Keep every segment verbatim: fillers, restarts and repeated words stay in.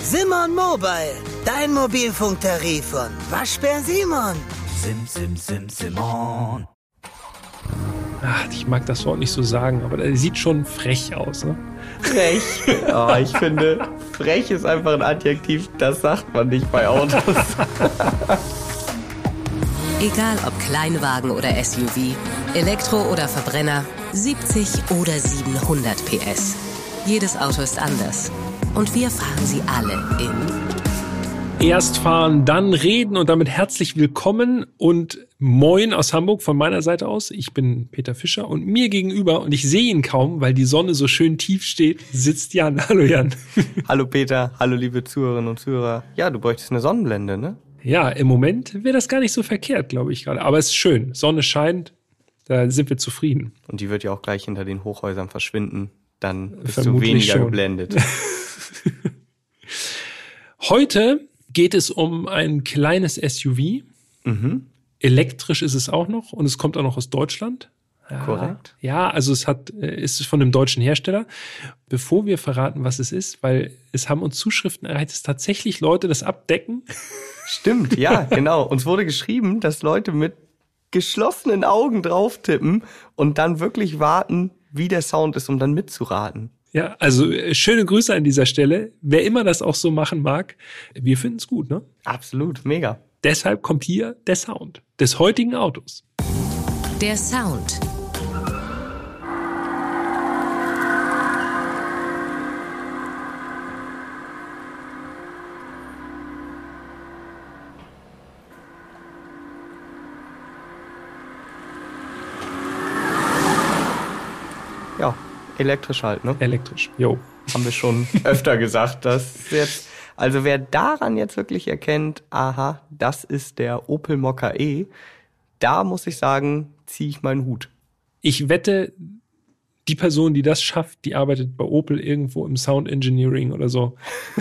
Simon Mobile, dein Mobilfunktarif von Waschbär Simon. Sim, sim, sim, Simon. Ach, ich mag das Wort nicht so sagen, aber der sieht schon frech aus, ne? Frech. Oh, ich finde, frech ist einfach ein Adjektiv, das sagt man nicht bei Autos. Egal ob Kleinwagen oder S U V, Elektro oder Verbrenner, siebzig oder siebenhundert P S. Jedes Auto ist anders. Und wir fahren sie alle in... Erst fahren, dann reden und damit herzlich willkommen und moin aus Hamburg von meiner Seite aus. Ich bin Peter Fischer und mir gegenüber, und ich sehe ihn kaum, weil die Sonne so schön tief steht, sitzt Jan. Hallo Jan. Hallo Peter, hallo liebe Zuhörerinnen und Zuhörer. Ja, du bräuchtest eine Sonnenblende, ne? Ja, im Moment wäre das gar nicht so verkehrt, glaube ich gerade. Aber es ist schön, Sonne scheint, da sind wir zufrieden. Und die wird ja auch gleich hinter den Hochhäusern verschwinden, dann bist Vermutlich du weniger schon. geblendet. Heute geht es um ein kleines S U V. Mhm. Elektrisch ist es auch noch und es kommt auch noch aus Deutschland. Ja, Korrekt. Ja, also es hat, ist von einem deutschen Hersteller. Bevor wir verraten, was es ist, weil es haben uns Zuschriften erreicht, dass tatsächlich Leute das abdecken. Stimmt, ja, genau. Uns wurde geschrieben, dass Leute mit geschlossenen Augen drauf tippen und dann wirklich warten, wie der Sound ist, um dann mitzuraten. Ja, also schöne Grüße an dieser Stelle. Wer immer das auch so machen mag, wir finden es gut, ne? Absolut, mega. Deshalb kommt hier der Sound des heutigen Autos. Der Sound. Ja, elektrisch halt, ne? Elektrisch, jo. Haben wir schon öfter gesagt, dass jetzt, also wer daran jetzt wirklich erkennt, aha, das ist der Opel Mokka E, da muss ich sagen, ziehe ich meinen Hut. Ich wette, die Person, die das schafft, die arbeitet bei Opel irgendwo im Sound Engineering oder so.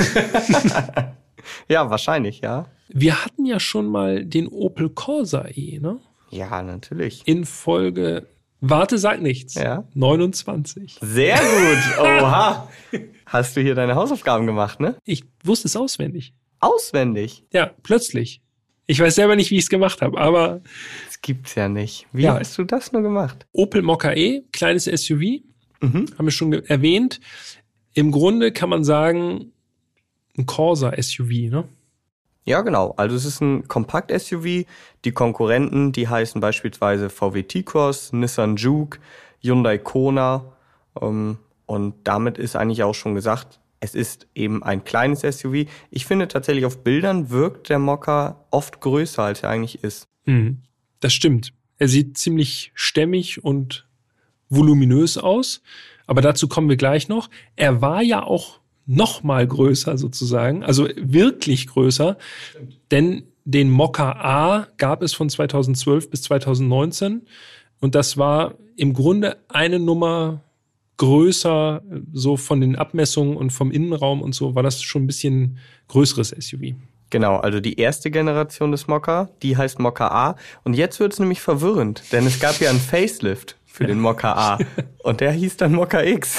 Ja, wahrscheinlich, ja. Wir hatten ja schon mal den Opel Corsa E, ne? Ja, natürlich. In Folge, warte, sag nichts, Ja. neunundzwanzig. Sehr gut, oha. Hast du hier deine Hausaufgaben gemacht, ne? Ich wusste es auswendig. Auswendig. Ja, plötzlich. Ich weiß selber nicht, wie ich es gemacht habe, aber Das gibt's ja nicht. Wie Ja. hast du das nur gemacht? Opel Mokka E, kleines S U V, Mhm. haben wir schon ge- erwähnt. Im Grunde kann man sagen, ein Corsa S U V, ne? Ja, genau. Also es ist ein Kompakt-S U V. Die Konkurrenten, die heißen beispielsweise V W T-Cross, Nissan Juke, Hyundai Kona. Ähm, und damit ist eigentlich auch schon gesagt, es ist eben ein kleines S U V. Ich finde tatsächlich, auf Bildern wirkt der Mokka oft größer, als er eigentlich ist. Mhm. Das stimmt. Er sieht ziemlich stämmig und voluminös aus, aber dazu kommen wir gleich noch. Er war ja auch noch mal größer sozusagen, also wirklich größer, denn den Mokka A gab es von zweitausendzwölf bis zweitausendneunzehn und das war im Grunde eine Nummer größer, so von den Abmessungen und vom Innenraum und so war das schon ein bisschen größeres S U V. Genau, also die erste Generation des Mokka, die heißt Mokka A. Und jetzt wird's nämlich verwirrend, denn es gab ja einen Facelift für den Mokka A. Und der hieß dann Mokka X.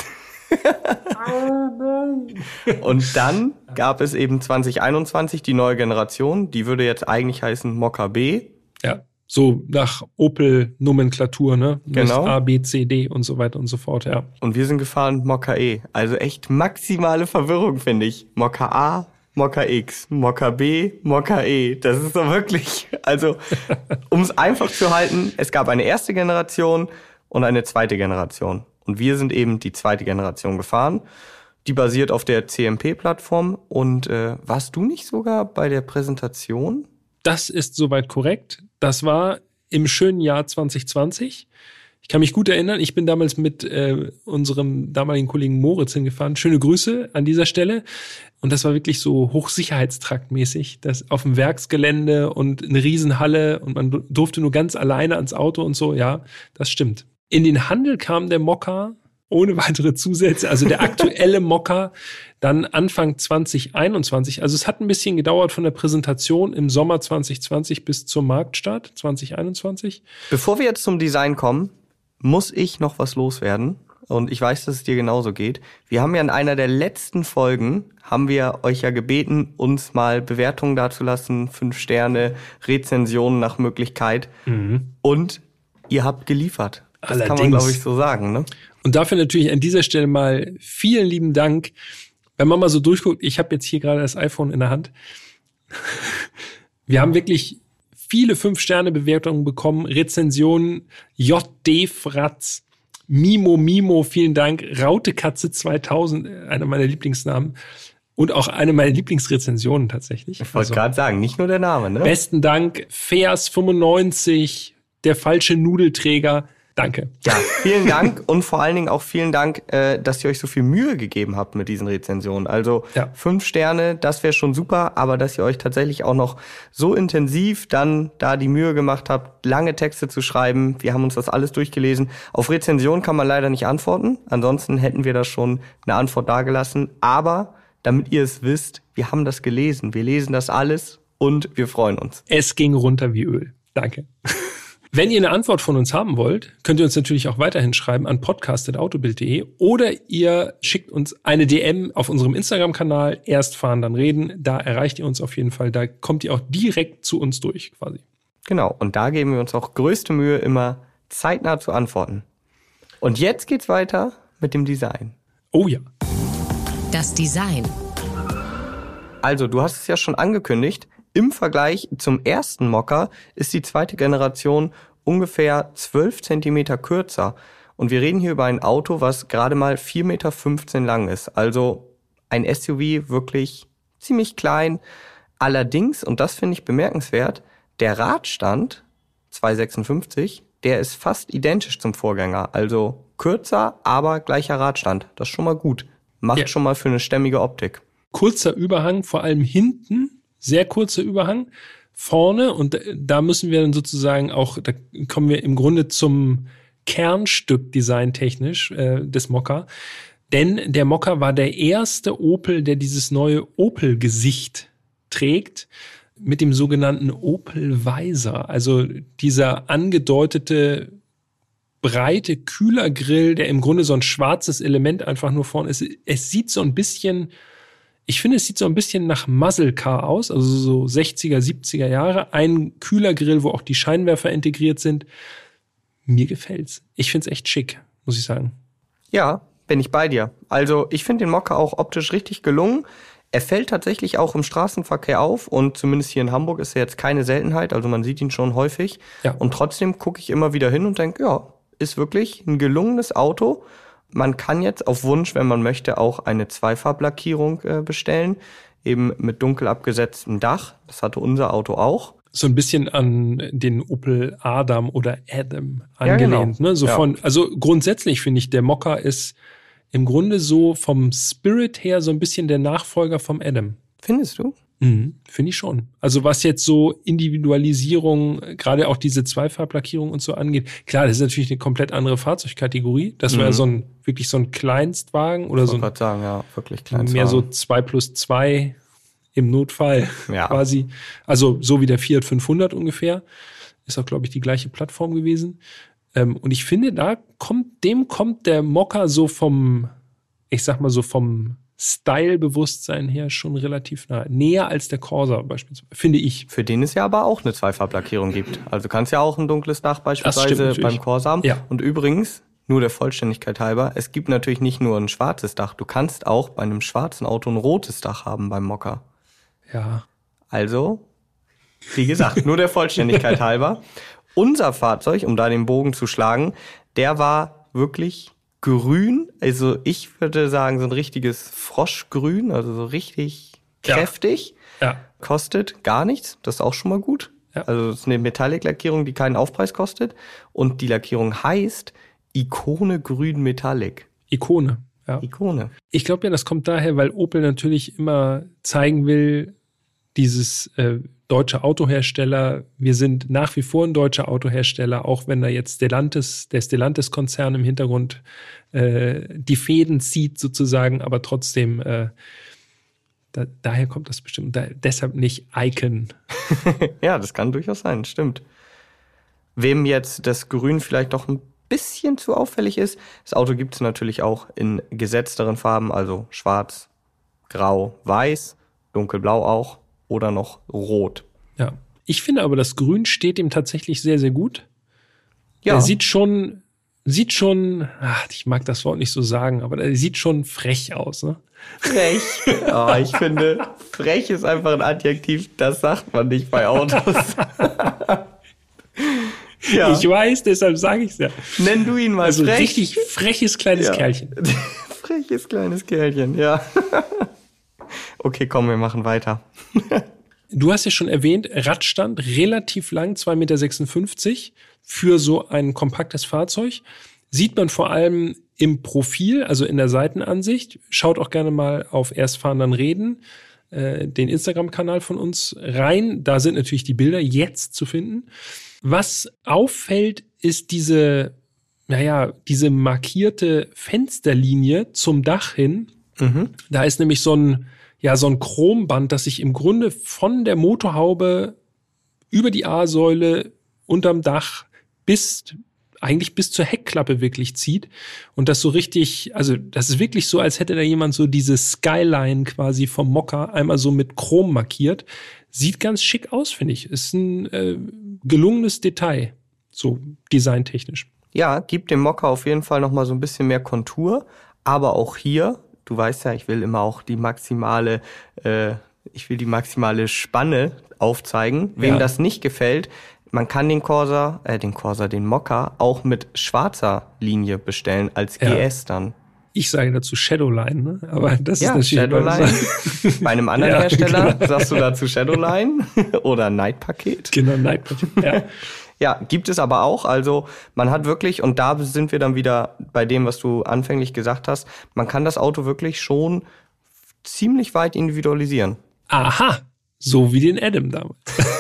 Und dann gab es eben zwanzig einundzwanzig die neue Generation. Die würde jetzt eigentlich heißen Mokka B. Ja, so nach Opel-Nomenklatur, ne? Mit Genau. A, B, C, D und so weiter und so fort, ja. Und wir sind gefahren Mokka E. Also echt maximale Verwirrung, finde ich. Mokka A, Mokka X, Mokka B, Mokka E. Das ist so wirklich, also um es einfach zu halten, es gab eine erste Generation und eine zweite Generation. Und wir sind eben die zweite Generation gefahren. Die basiert auf der C M P-Plattform. Und äh, warst du nicht sogar bei der Präsentation? Das ist soweit korrekt. Das war im schönen Jahr zwanzig zwanzig. Ich kann mich gut erinnern, ich bin damals mit äh, unserem damaligen Kollegen Moritz hingefahren. Schöne Grüße an dieser Stelle. Und das war wirklich so Hochsicherheitstraktmäßig. Das auf dem Werksgelände und eine Riesenhalle und man durfte nur ganz alleine ans Auto und so. Ja, das stimmt. In den Handel kam der Mokka ohne weitere Zusätze, also der aktuelle Mokka, dann Anfang zwanzig einundzwanzig. Also es hat ein bisschen gedauert von der Präsentation im Sommer zwanzig zwanzig bis zum Marktstart zwanzig einundzwanzig. Bevor wir jetzt zum Design kommen, muss ich noch was loswerden. und ich weiß, dass es dir genauso geht. Wir haben ja in einer der letzten Folgen, haben wir euch ja gebeten, uns mal Bewertungen dazulassen, fünf Sterne, Rezensionen nach Möglichkeit. Mhm. Und ihr habt geliefert. Das Allerdings. Kann man, glaube ich, so sagen, ne? Und dafür natürlich an dieser Stelle mal vielen lieben Dank. Wenn man mal so durchguckt, ich habe jetzt hier gerade das iPhone in der Hand. Wir haben wirklich viele Fünf-Sterne-Bewertungen bekommen, Rezensionen, J D Fratz, Mimo Mimo, vielen Dank, Rautekatze zweitausend, einer meiner Lieblingsnamen und auch eine meiner Lieblingsrezensionen tatsächlich. Ich wollte also, gerade sagen, nicht nur der Name, ne? Besten Dank, Fers fünfundneunzig, der falsche Nudelträger. Danke. Ja, vielen Dank und vor allen Dingen auch vielen Dank, äh, dass ihr euch so viel Mühe gegeben habt mit diesen Rezensionen. Also ja. fünf Sterne, das wäre schon super, aber dass ihr euch tatsächlich auch noch so intensiv dann da die Mühe gemacht habt, lange Texte zu schreiben. Wir haben uns das alles durchgelesen. Auf Rezensionen kann man leider nicht antworten. Ansonsten hätten wir da schon eine Antwort dagelassen. Aber damit ihr es wisst, wir haben das gelesen. Wir lesen das alles und wir freuen uns. Es ging runter wie Öl. Danke. Wenn ihr eine Antwort von uns haben wollt, könnt ihr uns natürlich auch weiterhin schreiben an podcast at autobild punkt de oder ihr schickt uns eine D M auf unserem Instagram-Kanal, erst fahren, dann reden. Da erreicht ihr uns auf jeden Fall. Da kommt ihr auch direkt zu uns durch quasi. Genau, und da geben wir uns auch größte Mühe, immer zeitnah zu antworten. Und jetzt geht's weiter mit dem Design. Oh ja. Das Design. Also, du hast es ja schon angekündigt. Im Vergleich zum ersten Mokka ist die zweite Generation ungefähr zwölf Zentimeter kürzer. Und wir reden hier über ein Auto, was gerade mal vier Komma fünfzehn Meter lang ist. Also ein S U V wirklich ziemlich klein. Allerdings, und das finde ich bemerkenswert, der Radstand zwei Komma sechsundfünfzig, der ist fast identisch zum Vorgänger. Also kürzer, aber gleicher Radstand. Das ist schon mal gut. Macht ja. schon mal für eine stämmige Optik. Kurzer Überhang, vor allem hinten. Sehr kurzer Überhang vorne und da müssen wir dann sozusagen auch, da kommen wir im Grunde zum Kernstück designtechnisch äh, des Mokka. Denn der Mokka war der erste Opel, der dieses neue Opel-Gesicht trägt mit dem sogenannten Opel Visor. Also dieser angedeutete breite Kühlergrill, der im Grunde so ein schwarzes Element einfach nur vorne ist. Es sieht so ein bisschen... Ich finde, es sieht so ein bisschen nach Muscle Car aus, also so sechziger, siebziger Jahre. Ein Kühlergrill, wo auch die Scheinwerfer integriert sind. Mir gefällt's. Ich find's echt schick, muss ich sagen. Ja, bin ich bei dir. Also ich finde den Mokka auch optisch richtig gelungen. Er fällt tatsächlich auch im Straßenverkehr auf und zumindest hier in Hamburg ist er jetzt keine Seltenheit. Also man sieht ihn schon häufig. Ja. Und trotzdem gucke ich immer wieder hin und denke, ja, ist wirklich ein gelungenes Auto. Man kann jetzt auf Wunsch, wenn man möchte, auch eine Zweifarblackierung äh, bestellen, eben mit dunkel abgesetztem Dach. Das hatte unser Auto auch. So ein bisschen an den Opel Adam oder Adam angelehnt. Ja, genau. Ne? So ja. von, also grundsätzlich finde ich, der Mokka ist im Grunde so vom Spirit her so ein bisschen der Nachfolger vom Adam. Findest du? Mhm, finde ich schon. Also was jetzt so Individualisierung, gerade auch diese Zweifarblackierung und so angeht. Klar, das ist natürlich eine komplett andere Fahrzeugkategorie. Das mhm. war ja so ein, wirklich so ein Kleinstwagen oder ich so ein, grad sagen, ja, wirklich Kleinstwagen. Mehr so zwei plus zwei im Notfall ja. quasi. Also so wie der Fiat fünfhundert ungefähr. Ist auch, glaube ich, die gleiche Plattform gewesen. Ähm, und ich finde, da kommt, dem kommt der Mokka so vom, ich sag mal so vom Style-Bewusstsein her schon relativ nah. Näher als der Corsa beispielsweise, finde ich. Für den es ja aber auch eine Zweifarblackierung gibt. Also du kannst ja auch ein dunkles Dach beispielsweise beim Corsa haben. Ja. Und übrigens, nur der Vollständigkeit halber, es gibt natürlich nicht nur ein schwarzes Dach. Du kannst auch bei einem schwarzen Auto ein rotes Dach haben beim Mokka. Ja. Also, wie gesagt, nur der Vollständigkeit halber. Unser Fahrzeug, um da den Bogen zu schlagen, der war wirklich grün, also ich würde sagen, so ein richtiges Froschgrün, also so richtig kräftig. Ja. Ja. Kostet gar nichts, das ist auch schon mal gut. Ja. Also es ist eine Metallic-Lackierung, die keinen Aufpreis kostet. Und die Lackierung heißt Ikone Grün Metallic. Ikone, ja. Ikone. Ich glaube ja, das kommt daher, weil Opel natürlich immer zeigen will, dieses äh, deutsche Autohersteller, wir sind nach wie vor ein deutscher Autohersteller, auch wenn da jetzt Stellantis, der Stellantis-Konzern im Hintergrund äh, die Fäden zieht sozusagen, aber trotzdem, äh, da, daher kommt das bestimmt, da, deshalb nicht Icon. Ja, das kann durchaus sein, stimmt. Wem jetzt das Grün vielleicht doch ein bisschen zu auffällig ist. Das Auto gibt es natürlich auch in gesetzteren Farben, also schwarz, grau, weiß, dunkelblau auch oder noch rot. Ja, ich finde aber, das Grün steht ihm tatsächlich sehr, sehr gut. Ja. Er sieht schon, sieht schon, ach, ich mag das Wort nicht so sagen, aber er sieht schon frech aus, ne? Frech. Oh, ich finde, frech ist einfach ein Adjektiv, das sagt man nicht bei Autos. Ja. Ich weiß, deshalb sage ich es ja. Nenn du ihn mal also frech. richtig freches kleines Ja. Kerlchen. Freches kleines Kerlchen, ja. Okay, komm, wir machen weiter. Du hast ja schon erwähnt, Radstand relativ lang, zwei Komma sechsundfünfzig Meter für so ein kompaktes Fahrzeug. Sieht man vor allem im Profil, also in der Seitenansicht. Schaut auch gerne mal auf Erst fahren, dann reden, äh, den Instagram-Kanal von uns rein. Da sind natürlich die Bilder jetzt zu finden. Was auffällt, ist diese, naja, diese markierte Fensterlinie zum Dach hin. Mhm. Da ist nämlich so ein, ja, so ein Chromband, das sich im Grunde von der Motorhaube über die A-Säule unterm Dach bis, eigentlich bis zur Heckklappe wirklich zieht. Und das so richtig, also das ist wirklich so, als hätte da jemand so diese Skyline quasi vom Mokka einmal so mit Chrom markiert. Sieht ganz schick aus, finde ich. Ist ein äh, gelungenes Detail, so designtechnisch. Ja, gibt dem Mokka auf jeden Fall nochmal so ein bisschen mehr Kontur. Aber auch hier, du weißt ja, ich will immer auch die maximale, äh, ich will die maximale Spanne aufzeigen. Wem Ja. das nicht gefällt, man kann den Corsa, äh, den Corsa, den Mokka auch mit schwarzer Linie bestellen, als Ja. G S dann. Ich sage dazu Shadowline, ne? Aber das Ja, ist natürlich Shadowline. Bei einem anderen Ja, Hersteller genau. sagst du dazu Shadowline oder Night-Paket. Genau, Night. Ja. Ja, gibt es aber auch. Also man hat wirklich, und da sind wir dann wieder bei dem, was du anfänglich gesagt hast, man kann das Auto wirklich schon ziemlich weit individualisieren. Aha, so wie den Adam damals.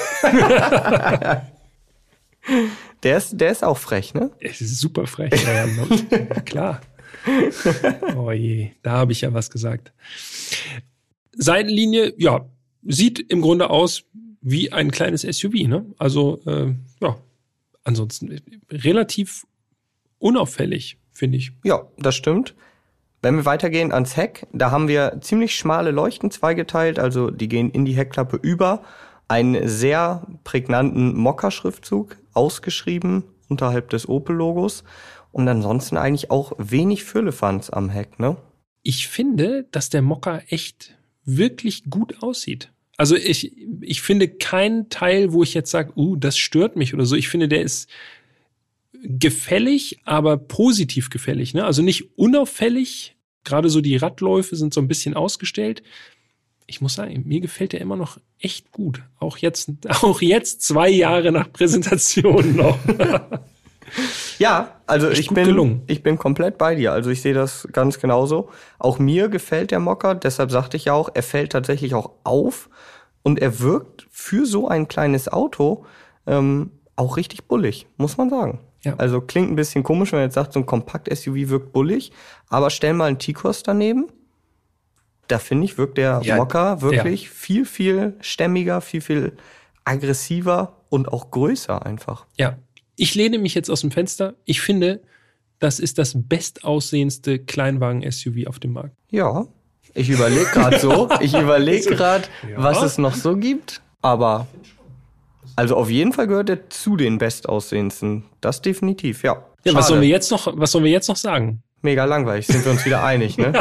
Der ist, der ist auch frech, ne? Es ist super frech. Ja, ja, ja, klar. Oh je, da habe ich ja was gesagt. Seitenlinie, ja, sieht im Grunde aus wie ein kleines S U V, ne? Also, äh, ja, ansonsten relativ unauffällig, finde ich. Ja, das stimmt. Wenn wir weitergehen ans Heck, da haben wir ziemlich schmale Leuchten zweigeteilt, also die gehen in die Heckklappe über. Einen sehr prägnanten Mokka-Schriftzug ausgeschrieben unterhalb des Opel-Logos. Und ansonsten eigentlich auch wenig Firlefanz am Heck, ne? Ich finde, dass der Mokka echt wirklich gut aussieht. Also ich, ich finde keinen Teil, wo ich jetzt sage, uh, das stört mich oder so. Ich finde, der ist gefällig, aber positiv gefällig, ne? Also nicht unauffällig. Gerade so die Radläufe sind so ein bisschen ausgestellt. Ich muss sagen, mir gefällt der immer noch echt gut. Auch jetzt, auch jetzt zwei Jahre nach Präsentation noch. Ja, also Echt ich gut bin, gelungen. ich bin komplett bei dir. Also ich sehe das ganz genauso. Auch mir gefällt der Mokka, deshalb sagte ich ja auch, er fällt tatsächlich auch auf und er wirkt für so ein kleines Auto ähm, auch richtig bullig, muss man sagen. Ja. Also klingt ein bisschen komisch, wenn man jetzt sagt, so ein Kompakt-S U V wirkt bullig, aber stell mal einen T-Cross daneben. Da finde ich, wirkt der Ja, Mokka wirklich ja. viel, viel stämmiger, viel, viel aggressiver und auch größer einfach. Ja, ich lehne mich jetzt aus dem Fenster. Ich finde, das ist das bestaussehendste Kleinwagen-S U V auf dem Markt. Ja, ich überlege gerade so. Ich überlege gerade, Ja. was es noch so gibt. Aber also auf jeden Fall gehört er zu den bestaussehendsten. Das definitiv, ja. Ja, was Schade. sollen wir jetzt noch, was sollen wir jetzt noch sagen? Mega langweilig, sind wir uns wieder einig, ne?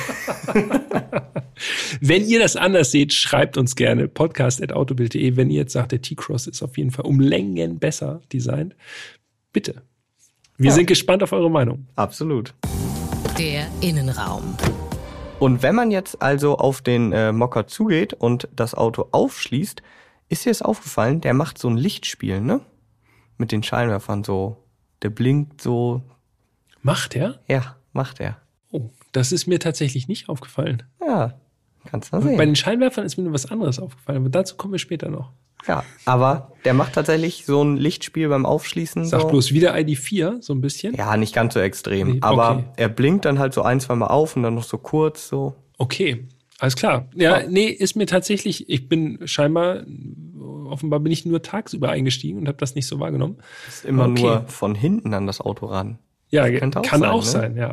Wenn ihr das anders seht, schreibt uns gerne podcast at autobild punkt de. Wenn ihr jetzt sagt, der T-Cross ist auf jeden Fall um Längen besser designt, bitte. Wir Ja. sind gespannt auf eure Meinung. Absolut. Der Innenraum. Und wenn man jetzt also auf den äh, Mokka zugeht und das Auto aufschließt, ist dir das aufgefallen, der macht so ein Lichtspiel, ne? Mit den Scheinwerfern so. Der blinkt so. Macht er? Ja, macht er. Oh, das ist mir tatsächlich nicht aufgefallen. Ja, kannst du mal Bei sehen. den Scheinwerfern ist mir nur was anderes aufgefallen, aber dazu kommen wir später noch. Ja, aber der macht tatsächlich so ein Lichtspiel beim Aufschließen. Sag so. bloß wieder I D vier, so ein bisschen. Ja, nicht ganz so extrem. Nee, aber okay. er blinkt dann halt so ein, zwei Mal auf und dann noch so kurz so. Okay, alles klar. Ja, Ja. nee, ist mir tatsächlich, ich bin scheinbar offenbar bin ich nur tagsüber eingestiegen und habe das nicht so wahrgenommen. Das ist immer Okay. nur von hinten an das Auto ran. Ja, Das könnte auch kann sein, auch ne? sein, ja.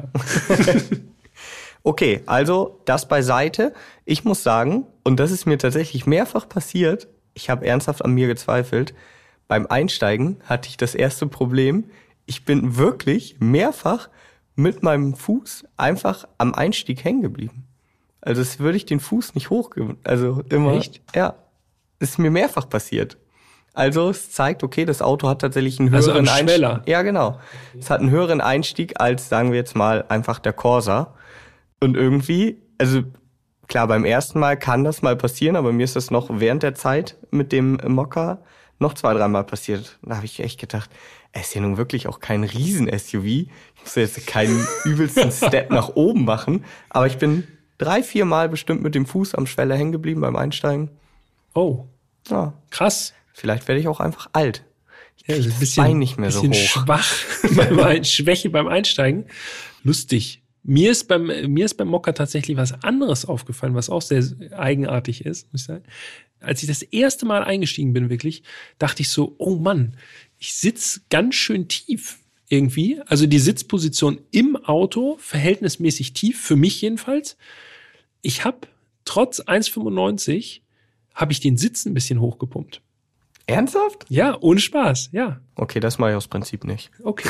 Okay, also das beiseite. Ich muss sagen, und das ist mir tatsächlich mehrfach passiert, ich habe ernsthaft an mir gezweifelt, beim Einsteigen hatte ich das erste Problem, ich bin wirklich mehrfach mit meinem Fuß einfach am Einstieg hängen geblieben. Also es würde ich den Fuß nicht hoch, also immer. Echt? Ja, ist mir mehrfach passiert. Also es zeigt, okay, das Auto hat tatsächlich einen Also höheren am Schweller. Ja, genau. Es hat einen höheren Einstieg als, sagen wir jetzt mal, einfach der Corsa. Und irgendwie, also klar, beim ersten Mal kann das mal passieren, aber mir ist das noch während der Zeit mit dem Mokka noch zwei, dreimal passiert. Da habe ich echt gedacht, er ist ja nun wirklich auch kein Riesen-S U V. Ich muss jetzt keinen übelsten Step nach oben machen. Aber ich bin drei, vier Mal bestimmt mit dem Fuß am Schweller hängen geblieben beim Einsteigen. Oh, Ja, krass. vielleicht werde ich auch einfach alt. Ich Ja, krieg ein das bisschen, Bein nicht mehr so bisschen hoch. schwach, beim Ein- Schwäche beim Einsteigen. Lustig. Mir ist beim, mir ist beim Mokka tatsächlich was anderes aufgefallen, was auch sehr eigenartig ist, muss ich sagen. Als ich das erste Mal eingestiegen bin, wirklich, dachte ich so, oh Mann, ich sitz ganz schön tief irgendwie. Also die Sitzposition im Auto, verhältnismäßig tief, für mich jedenfalls. Ich habe trotz eins Komma fünfundneunzig habe ich den Sitz ein bisschen hochgepumpt. Ernsthaft? Ja, ohne Spaß, ja. Okay, das mache ich aus Prinzip nicht. Okay.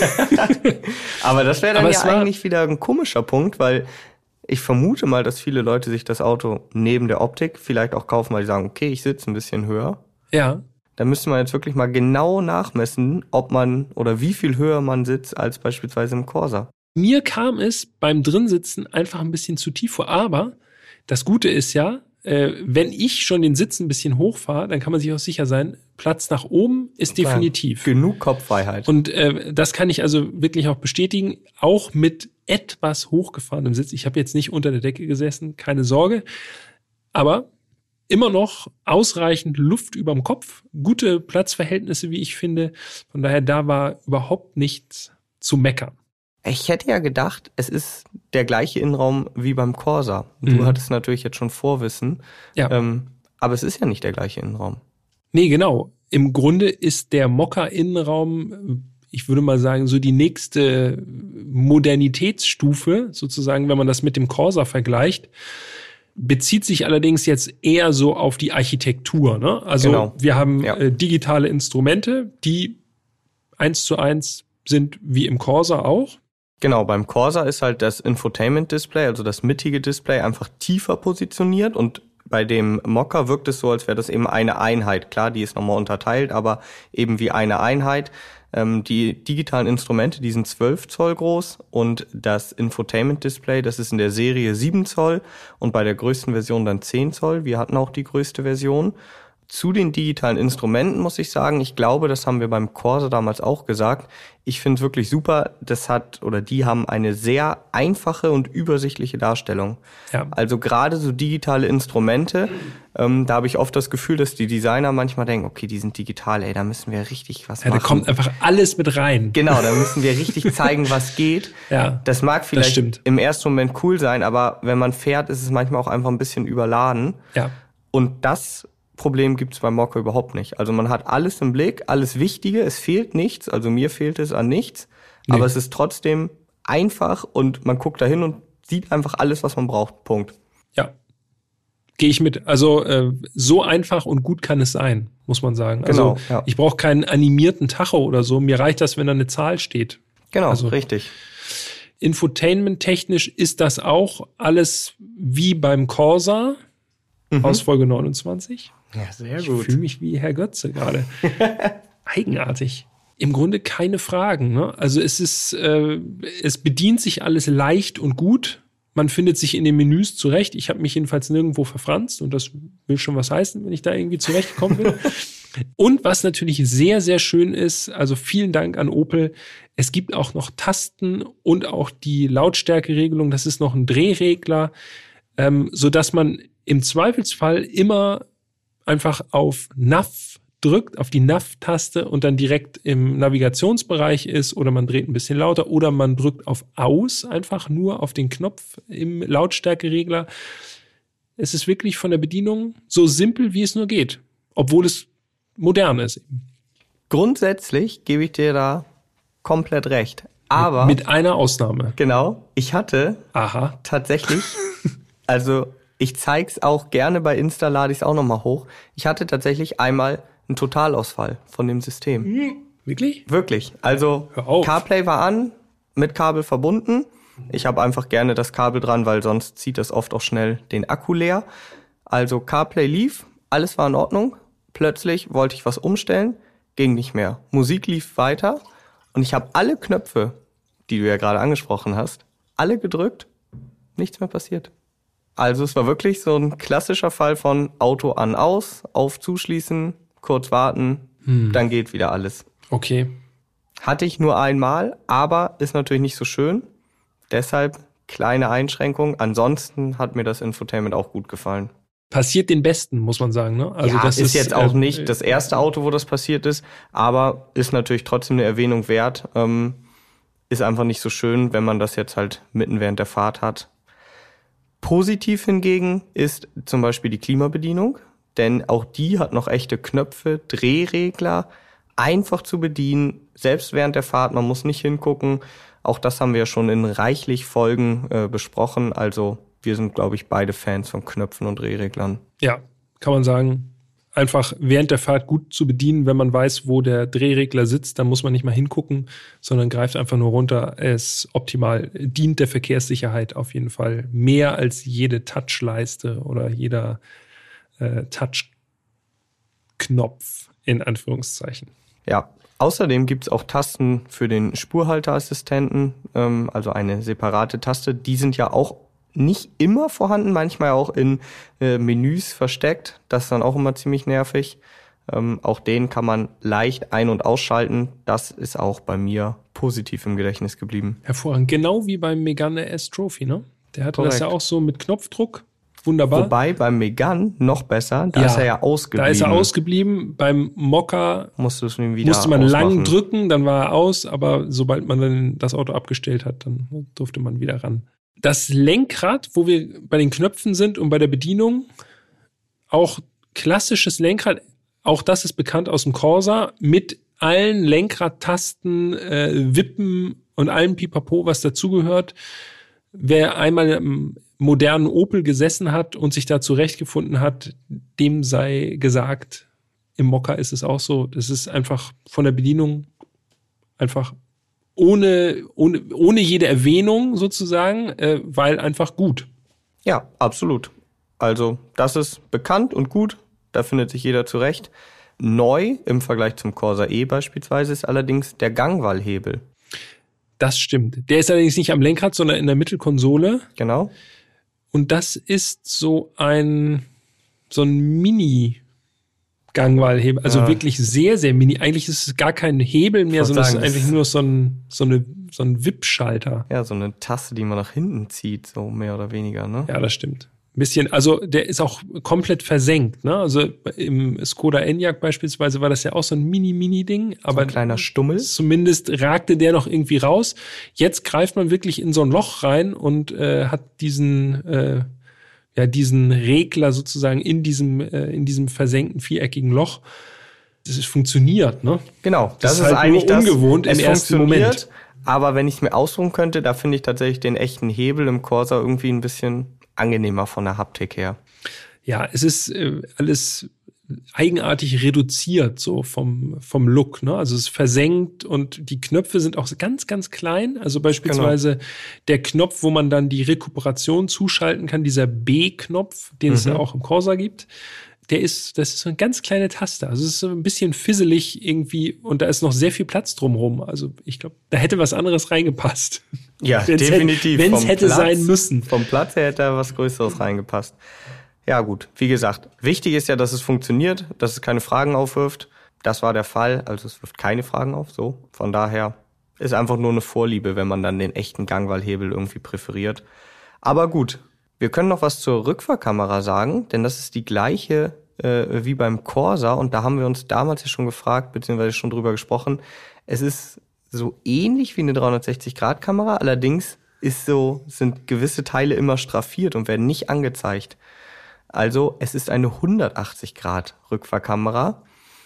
Aber das wäre dann Aber ja es war- eigentlich wieder ein komischer Punkt, weil ich vermute mal, dass viele Leute sich das Auto neben der Optik vielleicht auch kaufen, weil die sagen, okay, ich sitze ein bisschen höher. Ja. Da müsste man jetzt wirklich mal genau nachmessen, ob man oder wie viel höher man sitzt als beispielsweise im Corsa. Mir kam es beim Drinsitzen einfach ein bisschen zu tief vor. Aber das Gute ist ja, äh, wenn ich schon den Sitz ein bisschen hochfahre, dann kann man sich auch sicher sein, Platz nach oben ist definitiv. Genug Kopffreiheit. Und äh, das kann ich also wirklich auch bestätigen, auch mit etwas hochgefahrenem Sitz. Ich habe jetzt nicht unter der Decke gesessen, keine Sorge. Aber immer noch ausreichend Luft überm Kopf, gute Platzverhältnisse, wie ich finde. Von daher, da war überhaupt nichts zu meckern. Ich hätte ja gedacht, es ist der gleiche Innenraum wie beim Corsa. Du Mhm. hattest natürlich jetzt schon Vorwissen. Ja. Ähm, aber es ist ja nicht der gleiche Innenraum. Nee, genau. Im Grunde ist der Mokka-Innenraum, ich würde mal sagen, so die nächste Modernitätsstufe, sozusagen, wenn man das mit dem Corsa vergleicht. Bezieht sich allerdings jetzt eher so auf die Architektur. Ne? Also Genau. wir haben Ja. äh, digitale Instrumente, die eins zu eins sind wie im Corsa auch. Genau, beim Corsa ist halt das Infotainment-Display, also das mittige Display, einfach tiefer positioniert und bei dem Mokka wirkt es so, als wäre das eben eine Einheit. Klar, die ist nochmal unterteilt, aber eben wie eine Einheit. Ähm, die digitalen Instrumente, die sind zwölf Zoll groß und das Infotainment-Display, das ist in der Serie sieben Zoll und bei der größten Version dann zehn Zoll. Wir hatten auch die größte Version. Zu den digitalen Instrumenten muss ich sagen, ich glaube, das haben wir beim Corsa damals auch gesagt. Ich finde es wirklich super, das hat oder die haben eine sehr einfache und übersichtliche Darstellung. Ja. Also gerade so digitale Instrumente, ähm, da habe ich oft das Gefühl, dass die Designer manchmal denken, okay, die sind digital, ey, da müssen wir richtig was Ja, da machen. kommt einfach alles mit rein. Genau, da müssen wir richtig zeigen, was geht. Ja, Das mag vielleicht stimmt. im ersten Moment cool sein, aber wenn man fährt, ist es manchmal auch einfach ein bisschen überladen. Ja. Und das Problem gibt's beim Mokka überhaupt nicht. Also man hat alles im Blick, alles Wichtige, es fehlt nichts, also mir fehlt es an nichts, Nee. aber es ist trotzdem einfach und man guckt da hin und sieht einfach alles, was man braucht. Punkt. Ja, gehe ich mit. Also äh, so einfach und gut kann es sein, muss man sagen. Genau, Also ja. ich brauche keinen animierten Tacho oder so. Mir reicht das, wenn da eine Zahl steht. Genau, Also- richtig. Infotainment-technisch ist das auch alles wie beim Corsa aus Folge neunundzwanzig. Ja, sehr Ich fühle mich wie Herr Götze gerade. Eigenartig. Im Grunde keine Fragen. Ne? Also es ist, äh, es bedient sich alles leicht und gut. Man findet sich in den Menüs zurecht. Ich habe mich jedenfalls nirgendwo verfranst und das will schon was heißen, wenn ich da irgendwie zurechtgekommen bin. Und was natürlich sehr, sehr schön ist, also vielen Dank an Opel, es gibt auch noch Tasten und auch die Lautstärkeregelung, das ist noch ein Drehregler, ähm, so dass man im Zweifelsfall immer einfach auf N A V drückt, auf die N A V-Taste und dann direkt im Navigationsbereich ist oder man dreht ein bisschen lauter oder man drückt auf Aus, einfach nur auf den Knopf im Lautstärkeregler. Es ist wirklich von der Bedienung so simpel, wie es nur geht. Obwohl es modern ist. Grundsätzlich gebe ich dir da komplett recht. Aber Mit, mit einer Ausnahme. genau, ich hatte Aha. tatsächlich, also ich zeig's auch gerne bei Insta, lade ich es auch nochmal hoch. Ich hatte tatsächlich einmal einen Totalausfall von dem System. Wirklich? Wirklich. Also Hör auf. CarPlay war an, mit Kabel verbunden. Ich habe einfach gerne das Kabel dran, weil sonst zieht das oft auch schnell den Akku leer. Also CarPlay lief, alles war in Ordnung. Plötzlich wollte ich was umstellen, ging nicht mehr. Musik lief weiter und ich habe alle Knöpfe, die du ja gerade angesprochen hast, alle gedrückt, nichts mehr passiert. Also es war wirklich so ein klassischer Fall von Auto an, aus, auf zuschließen, kurz warten, hm. dann geht wieder alles. Okay. Hatte ich nur einmal, aber ist natürlich nicht so schön. Deshalb kleine Einschränkung. Ansonsten hat mir das Infotainment auch gut gefallen. Passiert den Besten, muss man sagen. Ne? Also ja, das ist jetzt auch äh, nicht das erste Auto, wo das passiert ist, aber ist natürlich trotzdem eine Erwähnung wert. Ähm, ist einfach nicht so schön, wenn man das jetzt halt mitten während der Fahrt hat. Positiv hingegen ist zum Beispiel die Klimabedienung, denn auch die hat noch echte Knöpfe, Drehregler, einfach zu bedienen, selbst während der Fahrt, man muss nicht hingucken. Auch das haben wir ja schon in reichlich Folgen äh, besprochen, also wir sind, glaube ich, beide Fans von Knöpfen und Drehreglern. Ja, kann man sagen. Einfach während der Fahrt gut zu bedienen, wenn man weiß, wo der Drehregler sitzt, dann muss man nicht mal hingucken, sondern greift einfach nur runter. Es ist optimal, dient der Verkehrssicherheit auf jeden Fall mehr als jede Touchleiste oder jeder äh, Touchknopf in Anführungszeichen. Ja, außerdem gibt's auch Tasten für den Spurhalteassistenten, ähm, also eine separate Taste. Die sind ja auch nicht immer vorhanden, manchmal auch in äh, Menüs versteckt. Das ist dann auch immer ziemlich nervig. Ähm, auch den kann man leicht ein- und ausschalten. Das ist auch bei mir positiv im Gedächtnis geblieben. Hervorragend. Genau wie beim Megane S-Trophy, ne? Der hatte Korrekt. das ja auch so mit Knopfdruck. Wunderbar. Wobei beim Megane noch besser, da Ja, ist er ja ausgeblieben. Da ist er ausgeblieben. Beim Mokka Musste es wieder musste man lang ausmachen. drücken, dann war er aus, aber sobald man dann das Auto abgestellt hat, dann durfte man wieder ran. Das Lenkrad, wo wir bei den Knöpfen sind und bei der Bedienung, auch klassisches Lenkrad, auch das ist bekannt aus dem Corsa, mit allen Lenkradtasten, äh, Wippen und allem Pipapo, was dazugehört. Wer einmal im modernen Opel gesessen hat und sich da zurechtgefunden hat, dem sei gesagt, im Mokka ist es auch so. Das ist einfach von der Bedienung einfach ohne, ohne, ohne jede Erwähnung sozusagen, äh, weil einfach gut. Ja, absolut. Also das ist bekannt und gut, da findet sich jeder zurecht. Neu im Vergleich zum Corsa E beispielsweise ist allerdings der Gangwallhebel. Das stimmt. Der ist allerdings nicht am Lenkrad, sondern in der Mittelkonsole. Genau. Und das ist so ein, so ein Mini-Gangwallhebel. Also Ja. wirklich sehr, sehr mini. Eigentlich ist es gar kein Hebel mehr, Ich sondern es wollte ist sagen, eigentlich nur so ein, so eine, so ein Wippschalter. Ja, so eine Taste, die man nach hinten zieht, so mehr oder weniger, ne? Ja, das stimmt. Ein bisschen, also der ist auch komplett versenkt, ne? Also im Skoda Enyaq beispielsweise war das ja auch so ein Mini-Mini-Ding, aber So ein kleiner Stummel. zumindest ragte der noch irgendwie raus. Jetzt greift man wirklich in so ein Loch rein und äh, hat diesen, äh, ja, diesen Regler sozusagen in diesem, äh, in diesem versenkten viereckigen Loch. Das ist funktioniert, ne? Genau, Das das, ist ist halt eigentlich nur das. ungewohnt im es ersten funktioniert, Moment. Aber wenn ich es mir ausruhen könnte, da finde ich tatsächlich den echten Hebel im Corsa irgendwie ein bisschen angenehmer von der Haptik her. Ja, es ist äh, alles eigenartig reduziert, so vom, vom Look, ne? Also es ist versenkt und die Knöpfe sind auch ganz, ganz klein. Also beispielsweise genau. der Knopf, wo man dann die Rekuperation zuschalten kann, dieser B-Knopf, den mhm. es ja auch im Corsa gibt, der ist, das ist so eine ganz kleine Taste. Also es ist so ein bisschen fisselig irgendwie und da ist noch sehr viel Platz drumherum. Also ich glaube, da hätte was anderes reingepasst. Ja, wenn's definitiv. Wenn es hätte Platz, sein müssen. Vom Platz her hätte da was Größeres reingepasst. Ja gut, wie gesagt, wichtig ist ja, dass es funktioniert, dass es keine Fragen aufwirft. Das war der Fall, also es wirft keine Fragen auf, so. Von daher ist einfach nur eine Vorliebe, wenn man dann den echten Gangwallhebel irgendwie präferiert. Aber gut, wir können noch was zur Rückfahrkamera sagen, denn das ist die gleiche äh, wie beim Corsa und da haben wir uns damals ja schon gefragt, beziehungsweise schon drüber gesprochen. Es ist so ähnlich wie eine dreihundertsechzig Grad Kamera, allerdings ist so, sind gewisse Teile immer straffiert und werden nicht angezeigt. Also es ist eine hundertachtzig Grad Rückfahrkamera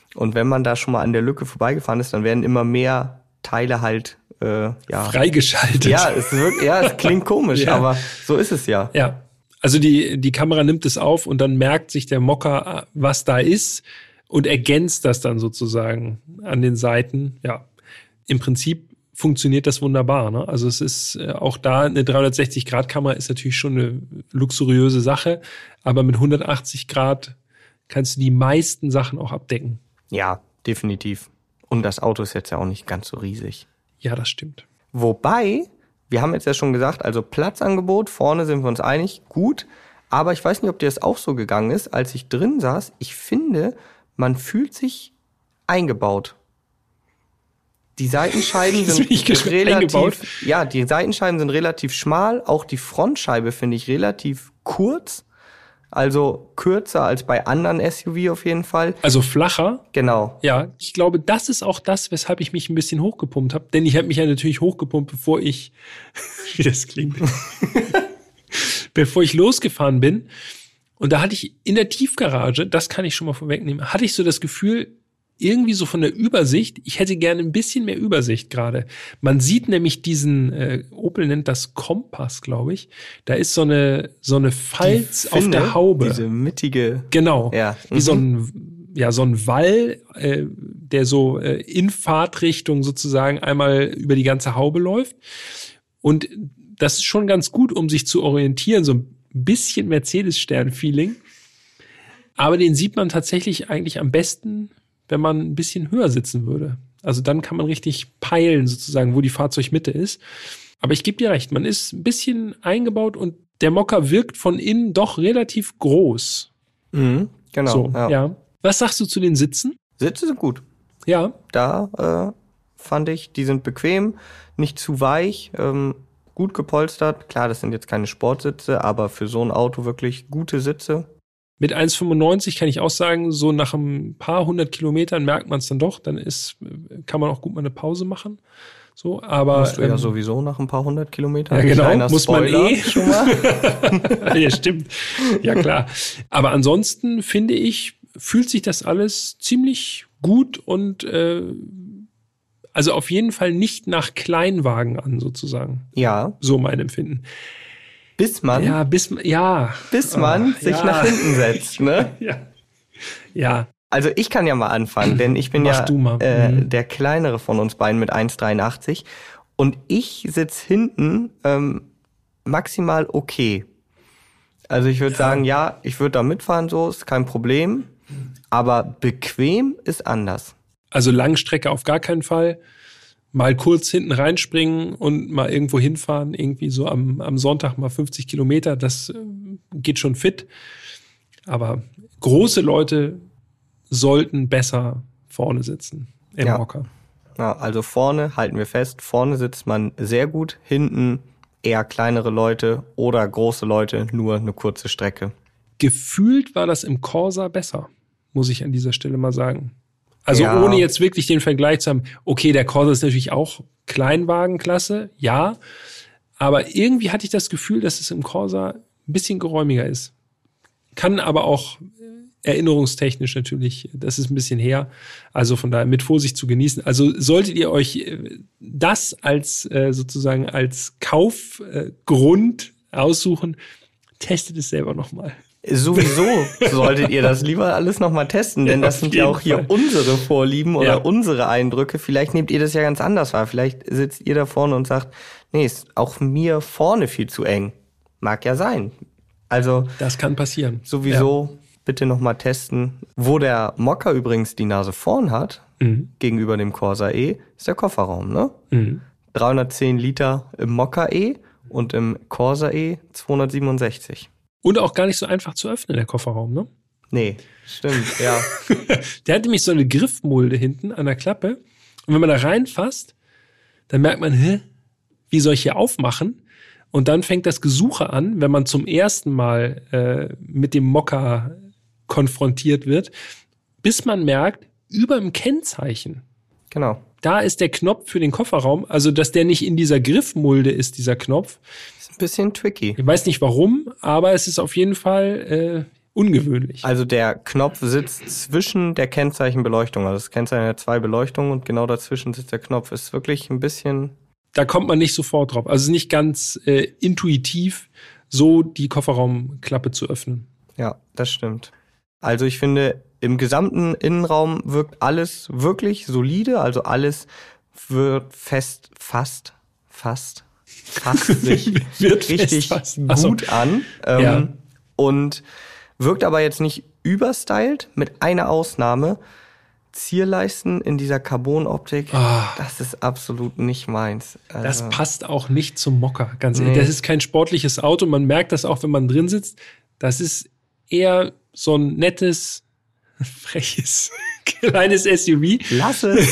Und wenn man da schon mal an der Lücke vorbeigefahren ist, dann werden immer mehr Teile halt äh, ja freigeschaltet. Ja, es wirkt, ja, es klingt komisch, ja. aber so ist es ja. Ja, also die die Kamera nimmt es auf und dann merkt sich der Mokka, was da ist und ergänzt das dann sozusagen an den Seiten. Ja, im Prinzip funktioniert das wunderbar. Ne? Also es ist auch da eine dreihundertsechzig Grad Kamera ist natürlich schon eine luxuriöse Sache, aber mit hundertachtzig Grad kannst du die meisten Sachen auch abdecken. Ja, definitiv. Und das Auto ist jetzt ja auch nicht ganz so riesig. Ja, das stimmt. Wobei, wir haben jetzt ja schon gesagt, also Platzangebot, vorne sind wir uns einig, gut. Aber ich weiß nicht, ob dir das auch so gegangen ist, als ich drin saß. Ich finde, man fühlt sich eingebaut. Die Seitenscheiben sind relativ, eingebaut. ja, die Seitenscheiben sind relativ schmal. Auch die Frontscheibe finde ich relativ kurz. Also kürzer als bei anderen S U V auf jeden Fall. Also flacher. Genau. Ja, ich glaube, das ist auch das, weshalb ich mich ein bisschen hochgepumpt habe. Denn ich habe mich ja natürlich hochgepumpt, bevor ich, wie das klingt, bevor ich losgefahren bin. Und da hatte ich in der Tiefgarage, das kann ich schon mal vorwegnehmen, hatte ich so das Gefühl, irgendwie so von der Übersicht, ich hätte gerne ein bisschen mehr Übersicht gerade. Man sieht nämlich diesen, äh, Opel nennt das Kompass, glaube ich. Da ist so eine so eine Falz Die auf Finne, der Haube. Diese mittige. Genau. Ja. Wie mhm. so ein, ja, so ein Wall, äh, der so äh, in Fahrtrichtung sozusagen einmal über die ganze Haube läuft. Und das ist schon ganz gut, um sich zu orientieren, so ein bisschen Mercedes-Stern-Feeling. Aber den sieht man tatsächlich eigentlich am besten, wenn man ein bisschen höher sitzen würde. Also dann kann man richtig peilen sozusagen, wo die Fahrzeugmitte ist. Aber ich gebe dir recht, man ist ein bisschen eingebaut und der Mokka wirkt von innen doch relativ groß. Mhm, genau. So, ja. ja. Was sagst du zu den Sitzen? Sitze sind gut. Ja. Da äh, fand ich, die sind bequem, nicht zu weich, ähm, gut gepolstert. Klar, das sind jetzt keine Sportsitze, aber für so ein Auto wirklich gute Sitze. Mit eins Komma fünfundneunzig kann ich auch sagen, so nach ein paar hundert Kilometern merkt man es dann doch. Dann ist, kann man auch gut mal eine Pause machen. So, aber musst du ähm, ja sowieso nach ein paar hundert Kilometern. Ja, genau. Kleiner Muss Spoiler man eh schon mal. Ja, stimmt. Ja, klar. Aber ansonsten finde ich, fühlt sich das alles ziemlich gut und äh, also auf jeden Fall nicht nach Kleinwagen an, sozusagen. Ja. So mein Empfinden. Bis man, ja, bis, ja. bis man oh, sich ja. nach hinten setzt, ne? Ja. Ja. Also ich kann ja mal anfangen, denn ich bin Mach ja du mal. äh, Mhm. der kleinere von uns beiden mit eins Komma dreiundachtzig und ich sitz hinten ähm, maximal okay. Also ich würde Ja. sagen, ja, ich würde da mitfahren, so ist kein Problem, aber bequem ist anders. Also Langstrecke auf gar keinen Fall. Mal kurz hinten reinspringen und mal irgendwo hinfahren, irgendwie so am, am Sonntag mal fünfzig Kilometer, das äh, geht schon fit. Aber große Leute sollten besser vorne sitzen im Ja. Mokka. Ja, also vorne, halten wir fest, vorne sitzt man sehr gut, hinten eher kleinere Leute oder große Leute, nur eine kurze Strecke. Gefühlt war das im Corsa besser, muss ich an dieser Stelle mal sagen. Also Ja. ohne jetzt wirklich den Vergleich zu haben, okay, der Corsa ist natürlich auch Kleinwagenklasse, ja, aber irgendwie hatte ich das Gefühl, dass es im Corsa ein bisschen geräumiger ist. Kann aber auch erinnerungstechnisch natürlich, das ist ein bisschen her, also von daher mit Vorsicht zu genießen. Also solltet ihr euch das als äh, sozusagen als Kaufgrund aussuchen, testet es selber nochmal. Sowieso solltet ihr das lieber alles nochmal testen, denn Ja, das auf sind ja jeden auch hier Fall. unsere Vorlieben oder Ja. unsere Eindrücke. Vielleicht nehmt ihr das ja ganz anders wahr. Vielleicht sitzt ihr da vorne und sagt, nee, ist auch mir vorne viel zu eng. Mag ja sein. Also Das kann passieren. sowieso bitte nochmal testen. Wo der Mokka übrigens die Nase vorn hat, Mhm. gegenüber dem Corsa E, ist der Kofferraum, ne? Mhm. dreihundertzehn Liter im Mokka E und im Corsa E zweihundertsiebenundsechzig. Und auch gar nicht so einfach zu öffnen, der Kofferraum, ne? Nee, stimmt, ja. Der hat nämlich so eine Griffmulde hinten an der Klappe. Und wenn man da reinfasst, dann merkt man, hä, wie soll ich hier aufmachen? Und dann fängt das Gesuche an, wenn man zum ersten Mal äh, mit dem Mokka konfrontiert wird, bis man merkt, über dem Kennzeichen, Genau. da ist der Knopf für den Kofferraum, also dass der nicht in dieser Griffmulde ist, dieser Knopf. Ist ein bisschen tricky. Ich weiß nicht warum, aber es ist auf jeden Fall äh, ungewöhnlich. Also der Knopf sitzt zwischen der Kennzeichenbeleuchtung. Also das Kennzeichen hat zwei Beleuchtungen und genau dazwischen sitzt der Knopf. Ist wirklich ein bisschen... Da kommt man nicht sofort drauf. Also es ist nicht ganz äh, intuitiv, so die Kofferraumklappe zu öffnen. Ja, das stimmt. Also ich finde, im gesamten Innenraum wirkt alles wirklich solide. Also alles wird fest, fast, fast, fast sich wird richtig fest, gut Ach so. an. Ähm, Ja. Und wirkt aber jetzt nicht überstylt, mit einer Ausnahme. Zierleisten in dieser Carbon-Optik, Ah. das ist absolut nicht meins. Also, Das passt auch nicht zum Mokka, ganz ehrlich. Nee. Das ist kein sportliches Auto. Man merkt das auch, wenn man drin sitzt. Das ist eher so ein nettes, freches, kleines S U V. Lass es.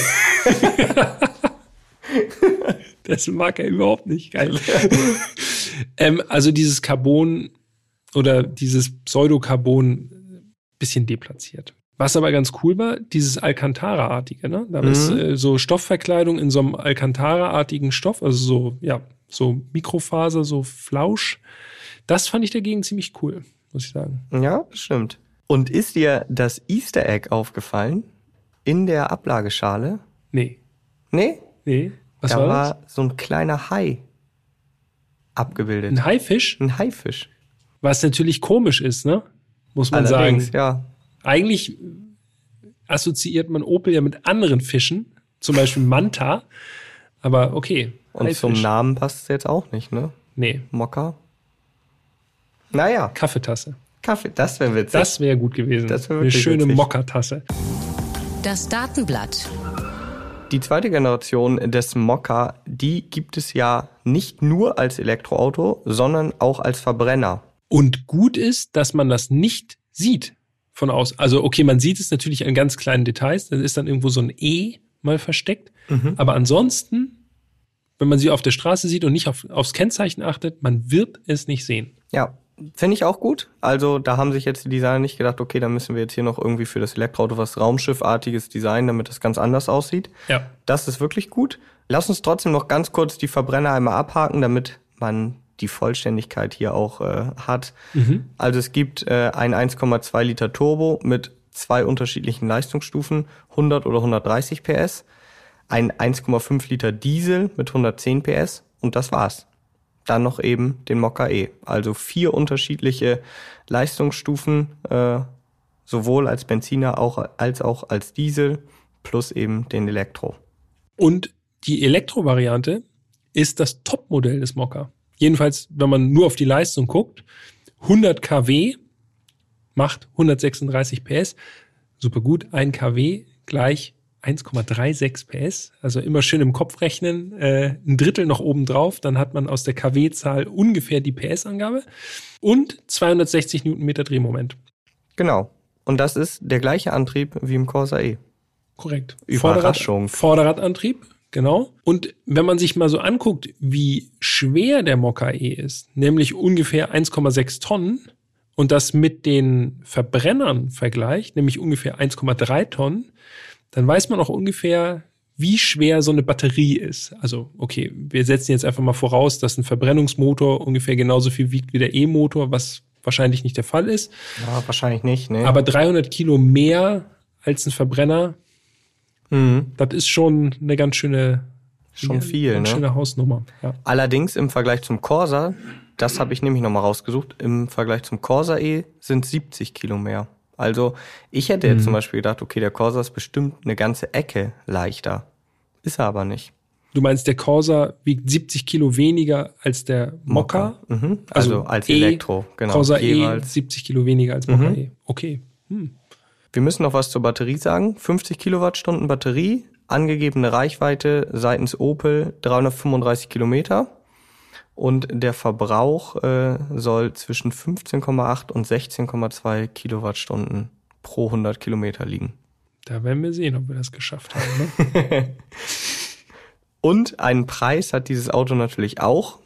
Das mag er überhaupt nicht. Geil. ähm, also dieses Carbon oder dieses Pseudocarbon bisschen deplatziert. Was aber ganz cool war, dieses Alcantara-artige, ne? Da Mhm. ist äh, so Stoffverkleidung in so einem Alcantara-artigen Stoff, also so, ja, so Mikrofaser, so Flausch. Das fand ich dagegen ziemlich cool, muss ich sagen. Ja, das stimmt. Und ist dir das Easter Egg aufgefallen? In der Ablageschale? Nee. Nee? Nee. Was da war war das? so ein kleiner Hai abgebildet. Ein Haifisch, Ein Haifisch. was natürlich komisch ist, ne? Muss man Allerdings, sagen. ja. Eigentlich assoziiert man Opel ja mit anderen Fischen, zum Beispiel Manta, aber okay. Und Haifisch. zum Namen passt es jetzt auch nicht, ne? Nee, Mokka. Naja, Kaffeetasse. Kaffee, das wäre witzig. Das wäre gut gewesen. Das wär Eine wirklich schöne witzig. Mokka-Tasse. Das Datenblatt. Die zweite Generation des Mokka, die gibt es ja nicht nur als Elektroauto, sondern auch als Verbrenner. Und gut ist, dass man das nicht sieht von außen. Also okay, man sieht es natürlich an ganz kleinen Details. Da ist dann irgendwo so ein E mal versteckt. Aber ansonsten, wenn man sie auf der Straße sieht und nicht auf, aufs Kennzeichen achtet, man wird es nicht sehen. Ja, finde ich auch gut. Also da haben sich jetzt die Designer nicht gedacht, okay, dann müssen wir jetzt hier noch irgendwie für das Elektroauto was Raumschiffartiges designen, damit das ganz anders aussieht. Ja. Das ist wirklich gut. Lass uns trotzdem noch ganz kurz die Verbrenner einmal abhaken, damit man die Vollständigkeit hier auch äh, hat. Mhm. Also es gibt äh, ein eins Komma zwei Liter Turbo mit zwei unterschiedlichen Leistungsstufen, hundert oder hundertdreißig P S, ein eins Komma fünf Liter Diesel mit hundertzehn P S und das war's. Dann noch eben den Mokka E. Also vier unterschiedliche Leistungsstufen, äh, sowohl als Benziner auch, als auch als Diesel, plus eben den Elektro. Und die Elektro-Variante ist das Topmodell des Mokka. Jedenfalls, wenn man nur auf die Leistung guckt, hundert Kilowatt macht hundertsechsunddreißig P S. Super gut, ein Kilowatt gleich eins Komma sechsunddreißig P S. Also immer schön im Kopf rechnen, äh, ein Drittel noch oben drauf, dann hat man aus der Kilowattzahl ungefähr die P S-Angabe und zweihundertsechzig Newtonmeter Drehmoment. Genau. Und das ist der gleiche Antrieb wie im Corsa E. Korrekt. Überraschung. Vorderrad, Vorderradantrieb, genau. Und wenn man sich mal so anguckt, wie schwer der Mokka E ist, nämlich ungefähr eins Komma sechs Tonnen, und das mit den Verbrennern vergleicht, nämlich ungefähr eins Komma drei Tonnen, dann weiß man auch ungefähr, wie schwer so eine Batterie ist. Also, okay, wir setzen jetzt einfach mal voraus, dass ein Verbrennungsmotor ungefähr genauso viel wiegt wie der E-Motor, was wahrscheinlich nicht der Fall ist. Ja, wahrscheinlich nicht, ne? Aber dreihundert Kilo mehr als ein Verbrenner, mhm. das ist schon eine ganz schöne, Schon viel, ganz ne? schöne Hausnummer. Ja. Allerdings im Vergleich zum Corsa, das habe ich nämlich nochmal rausgesucht, im Vergleich zum Corsa E sind siebzig Kilo mehr. Also ich hätte jetzt Mhm. zum Beispiel gedacht, okay, der Corsa ist bestimmt eine ganze Ecke leichter. Ist er aber nicht. Du meinst, der Corsa wiegt siebzig Kilo weniger als der Mokka? Mhm. Also, als E, Elektro, genau. Corsa E jeweils. siebzig Kilo weniger als Mokka Mhm. E. Okay. Hm. Wir müssen noch was zur Batterie sagen. fünfzig Kilowattstunden Batterie, angegebene Reichweite seitens Opel dreihundertfünfunddreißig Kilometer. Und der Verbrauch äh, soll zwischen fünfzehn Komma acht und sechzehn Komma zwei Kilowattstunden pro hundert Kilometer liegen. Da werden wir sehen, ob wir das geschafft haben. Ne? Und einen Preis hat dieses Auto natürlich auch.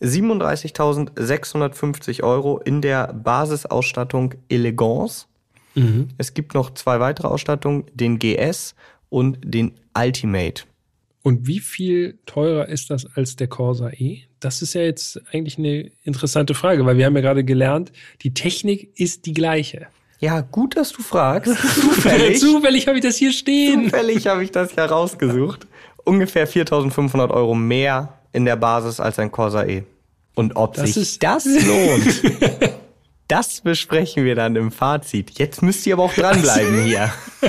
siebenunddreißigtausendsechshundertfünfzig Euro in der Basisausstattung Elegance. Mhm. Es gibt noch zwei weitere Ausstattungen, den G S und den Ultimate. Und wie viel teurer ist das als der Corsa E? das ist ja jetzt eigentlich eine interessante Frage, weil wir haben ja gerade gelernt, die Technik ist die gleiche. Ja, gut, dass du fragst. Zufällig. Zufällig habe ich das hier stehen. Zufällig habe ich das ja rausgesucht. Ungefähr viertausendfünfhundert Euro mehr in der Basis als ein Corsa E. Und ob Das sich ist- das lohnt, das besprechen wir dann im Fazit. Jetzt müsst ihr aber auch dranbleiben hier.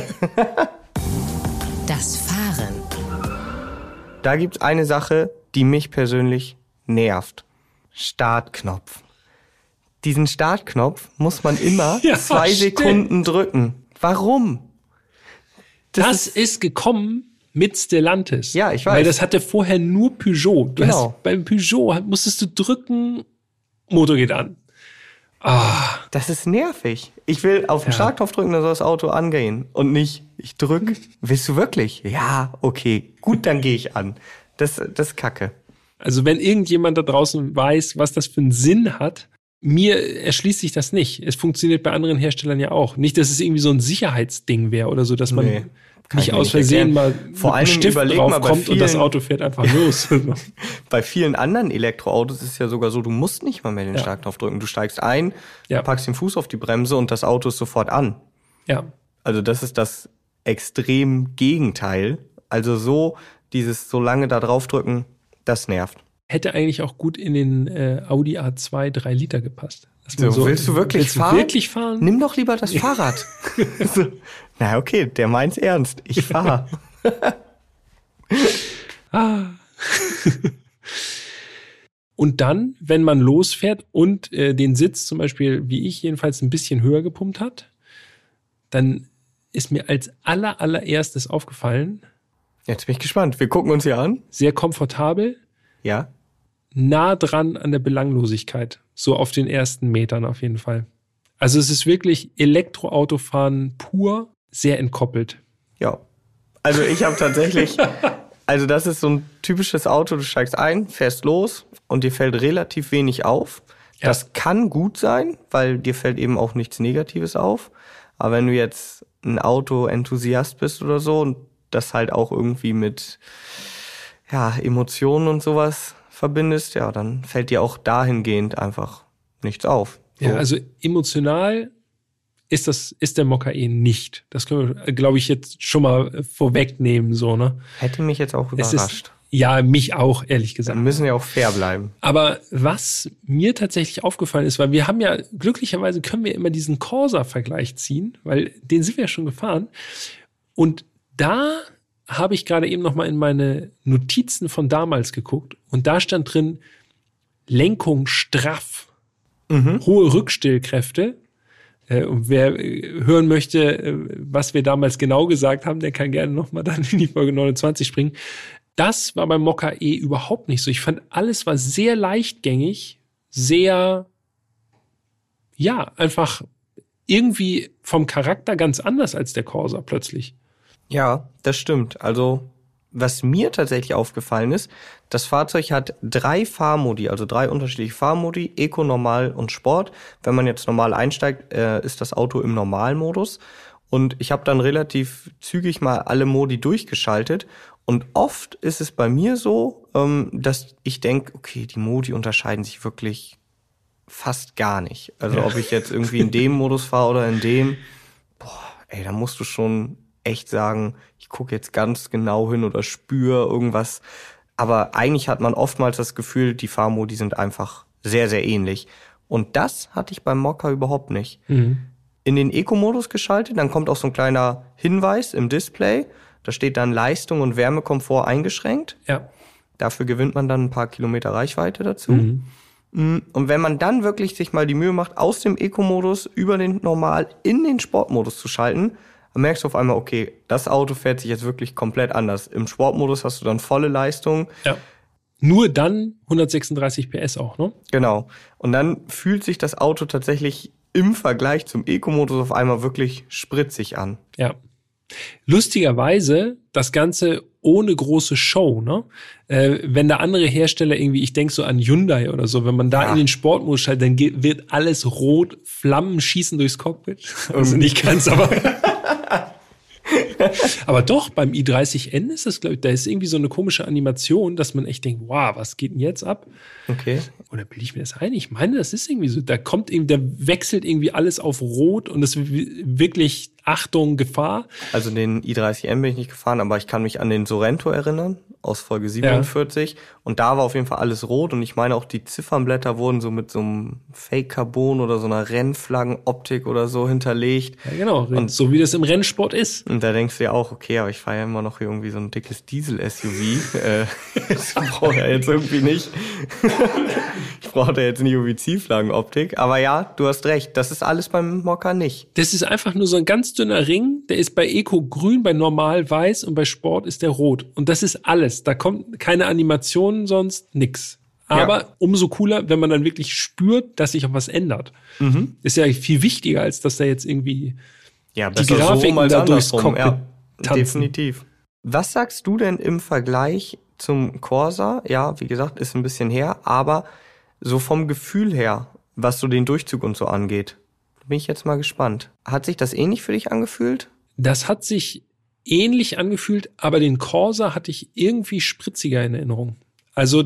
Das Fahren. Da gibt's eine Sache, die mich persönlich nervt. Startknopf. Diesen Startknopf muss man immer Ja, zwei stimmt. Sekunden drücken. Warum? Das, ist gekommen mit Stellantis. Ja, ich weiß. Weil das hatte vorher nur Peugeot. Du Genau. hast, beim Peugeot musstest du drücken, Motor geht an. Ah, Das ist nervig. Ich will auf den Ja. Startknopf drücken, dann soll das Auto angehen. Und nicht, ich drück. Willst du wirklich? Ja, okay. Gut, dann gehe ich an. Das, das ist Kacke. also wenn irgendjemand da draußen weiß, was das für einen Sinn hat, mir erschließt sich das nicht. Es funktioniert bei anderen Herstellern ja auch. Nicht, dass es irgendwie so ein Sicherheitsding wäre oder so, dass man Nee, kann ich nicht mir aus nicht Versehen mal erklären. mit Vor einem allen Dingen Stift überleg mal, bei draufkommt und das vielen- Auto fährt einfach los. Bei vielen anderen Elektroautos ist es ja sogar so, du musst nicht mal mehr den Ja. Startknopf drücken. Du steigst ein, Ja. packst den Fuß auf die Bremse und das Auto ist sofort an. Ja. Also das ist das extrem Gegenteil. Also so, dieses so lange da draufdrücken, das nervt. Hätte eigentlich auch gut in den äh, Audi A zwei drei Liter gepasst. Dass man So, willst du wirklich willst fahren? Du wirklich fahren? Nimm doch lieber das Fahrrad. so. Na okay, der meint's ernst. Ich fahr. Und dann, wenn man losfährt und äh, den Sitz zum Beispiel, wie ich jedenfalls, ein bisschen höher gepumpt hat, dann ist mir als aller, allererstes aufgefallen, Jetzt bin ich gespannt. Wir gucken uns hier an. sehr komfortabel, Ja. nah dran an der Belanglosigkeit. So auf den ersten Metern auf jeden Fall. Also es ist wirklich Elektroautofahren pur, sehr entkoppelt. Ja. Also ich habe tatsächlich, also das ist so ein typisches Auto, du steigst ein, fährst los und dir fällt relativ wenig auf. Ja. Das kann gut sein, weil dir fällt eben auch nichts Negatives auf. Aber wenn du jetzt ein Auto-Enthusiast bist oder so und das halt auch irgendwie mit ja, Emotionen und sowas verbindest, ja, dann fällt dir auch dahingehend einfach nichts auf. So. Ja, also emotional ist das, ist der Mokka E nicht. Das können wir, glaube ich, jetzt schon mal vorwegnehmen, so, ne? Hätte mich jetzt auch Es überrascht. ist, ja, mich auch, ehrlich gesagt. Dann müssen wir auch fair bleiben. Aber was mir tatsächlich aufgefallen ist, weil wir haben ja, glücklicherweise können wir immer diesen Corsa-Vergleich ziehen, weil den sind wir ja schon gefahren. Und da habe ich gerade eben noch mal in meine Notizen von damals geguckt und da stand drin, Lenkung straff, hohe Rückstellkräfte. Äh, und wer äh, hören möchte, äh, was wir damals genau gesagt haben, der kann gerne noch mal dann in die Folge neunundzwanzig springen. Das war beim Mokka E überhaupt nicht so. Ich fand, alles war sehr leichtgängig, sehr, ja, einfach irgendwie vom Charakter ganz anders als der Corsa plötzlich. Ja, das stimmt. Also, was mir tatsächlich aufgefallen ist, das Fahrzeug hat drei Fahrmodi, also drei unterschiedliche Fahrmodi, Eco, Normal und Sport. Wenn man jetzt normal einsteigt, äh, ist das Auto im Normalmodus. Und ich habe dann relativ zügig mal alle Modi durchgeschaltet. Und oft ist es bei mir so, ähm, dass ich denke, okay, die Modi unterscheiden sich wirklich fast gar nicht. Also ob ich jetzt irgendwie in dem Modus fahre oder in dem, boah, ey, da musst du schon echt sagen, ich gucke jetzt ganz genau hin oder spüre irgendwas. Aber eigentlich hat man oftmals das Gefühl, die Fahrmodi sind einfach sehr, sehr ähnlich. Und das hatte ich beim Mokka überhaupt nicht. Mhm. In den Eco-Modus geschaltet, dann kommt auch so ein kleiner Hinweis im Display. Da steht dann Leistung und Wärmekomfort eingeschränkt. Ja. Dafür gewinnt man dann ein paar Kilometer Reichweite dazu. Mhm. Und wenn man dann wirklich sich mal die Mühe macht, aus dem Eco-Modus über den Normal in den Sportmodus zu schalten, dann merkst du auf einmal, okay, das Auto fährt sich jetzt wirklich komplett anders. Im Sportmodus hast du dann volle Leistung. Ja. Nur dann hundertsechsunddreißig P S auch, ne? Genau. Und dann fühlt sich das Auto tatsächlich im Vergleich zum Eco-Modus auf einmal wirklich spritzig an. Ja. Lustigerweise das Ganze ohne große Show, ne? Äh, wenn da andere Hersteller irgendwie, ich denke so an Hyundai oder so, wenn man da Ja. in den Sportmodus schaltet, dann geht, wird alles rot, Flammen schießen durchs Cockpit. Also nicht ganz, aber Aber doch, beim i dreißig N ist das, glaube ich, da ist irgendwie so eine komische Animation, dass man echt denkt, wow, was geht denn jetzt ab? Okay. Oder bilde ich mir das ein? Ich meine, das ist irgendwie so, da kommt irgendwie, da wechselt irgendwie alles auf Rot und es ist wirklich Achtung, Gefahr. Also den i dreißig N bin ich nicht gefahren, aber ich kann mich an den Sorento erinnern, aus Folge siebenundvierzig. Ja. Und da war auf jeden Fall alles rot und ich meine auch die Ziffernblätter wurden so mit so einem Fake-Carbon oder so einer Rennflaggenoptik oder so hinterlegt. Ja, genau. Und so wie das im Rennsport ist. Und da denkst du ja auch, okay, aber ich fahre ja immer noch irgendwie so ein dickes Diesel-S U V. äh, das brauche ich ja jetzt irgendwie nicht. Ich brauche da jetzt nicht irgendwie Zielflaggenoptik. Aber ja, du hast recht, das ist alles beim Mokka nicht. Das ist einfach nur so ein ganz dünner Ring. Der ist bei Eco grün, bei Normal weiß und bei Sport ist der rot. Und das ist alles. Da kommt keine Animation, sonst nix. Aber ja. umso cooler, wenn man dann wirklich spürt, dass sich auch was ändert. Mhm. Ist ja viel wichtiger, als dass da jetzt irgendwie ja, die Grafiken so da durchs Cockpit ja, tanzen. Definitiv. Was sagst du denn im Vergleich zum Corsa? Ja, wie gesagt, ist ein bisschen her, aber so vom Gefühl her, was so den Durchzug und so angeht, bin ich jetzt mal gespannt. Hat sich das ähnlich für dich angefühlt? Das hat sich ähnlich angefühlt, aber den Corsa hatte ich irgendwie spritziger in Erinnerung. Also,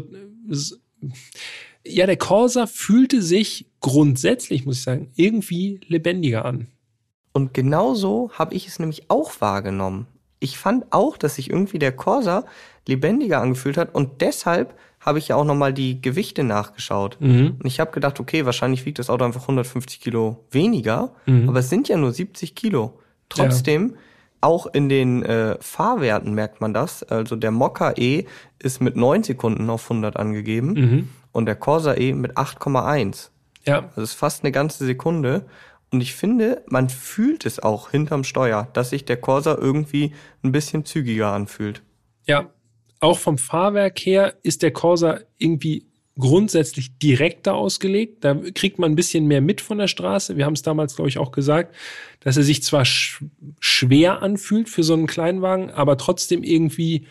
ja, der Corsa fühlte sich grundsätzlich, muss ich sagen, irgendwie lebendiger an. Und genauso habe ich es nämlich auch wahrgenommen. Ich fand auch, dass sich irgendwie der Corsa lebendiger angefühlt hat und deshalb habe ich ja auch nochmal die Gewichte nachgeschaut. Mhm. Und ich habe gedacht, okay, wahrscheinlich wiegt das Auto einfach hundertfünfzig Kilo weniger, mhm. aber es sind ja nur siebzig Kilo. Trotzdem, ja. auch in den äh, Fahrwerten merkt man das. Also der Mokka E ist mit neun Sekunden auf hundert angegeben mhm. und der Corsa E mit acht Komma eins. Ja. Das ist fast eine ganze Sekunde. Und ich finde, man fühlt es auch hinterm Steuer, dass sich der Corsa irgendwie ein bisschen zügiger anfühlt. Ja, auch vom Fahrwerk her ist der Corsa irgendwie grundsätzlich direkter ausgelegt. Da kriegt man ein bisschen mehr mit von der Straße. Wir haben es damals, glaube ich, auch gesagt, dass er sich zwar sch- schwer anfühlt für so einen Kleinwagen, aber trotzdem irgendwie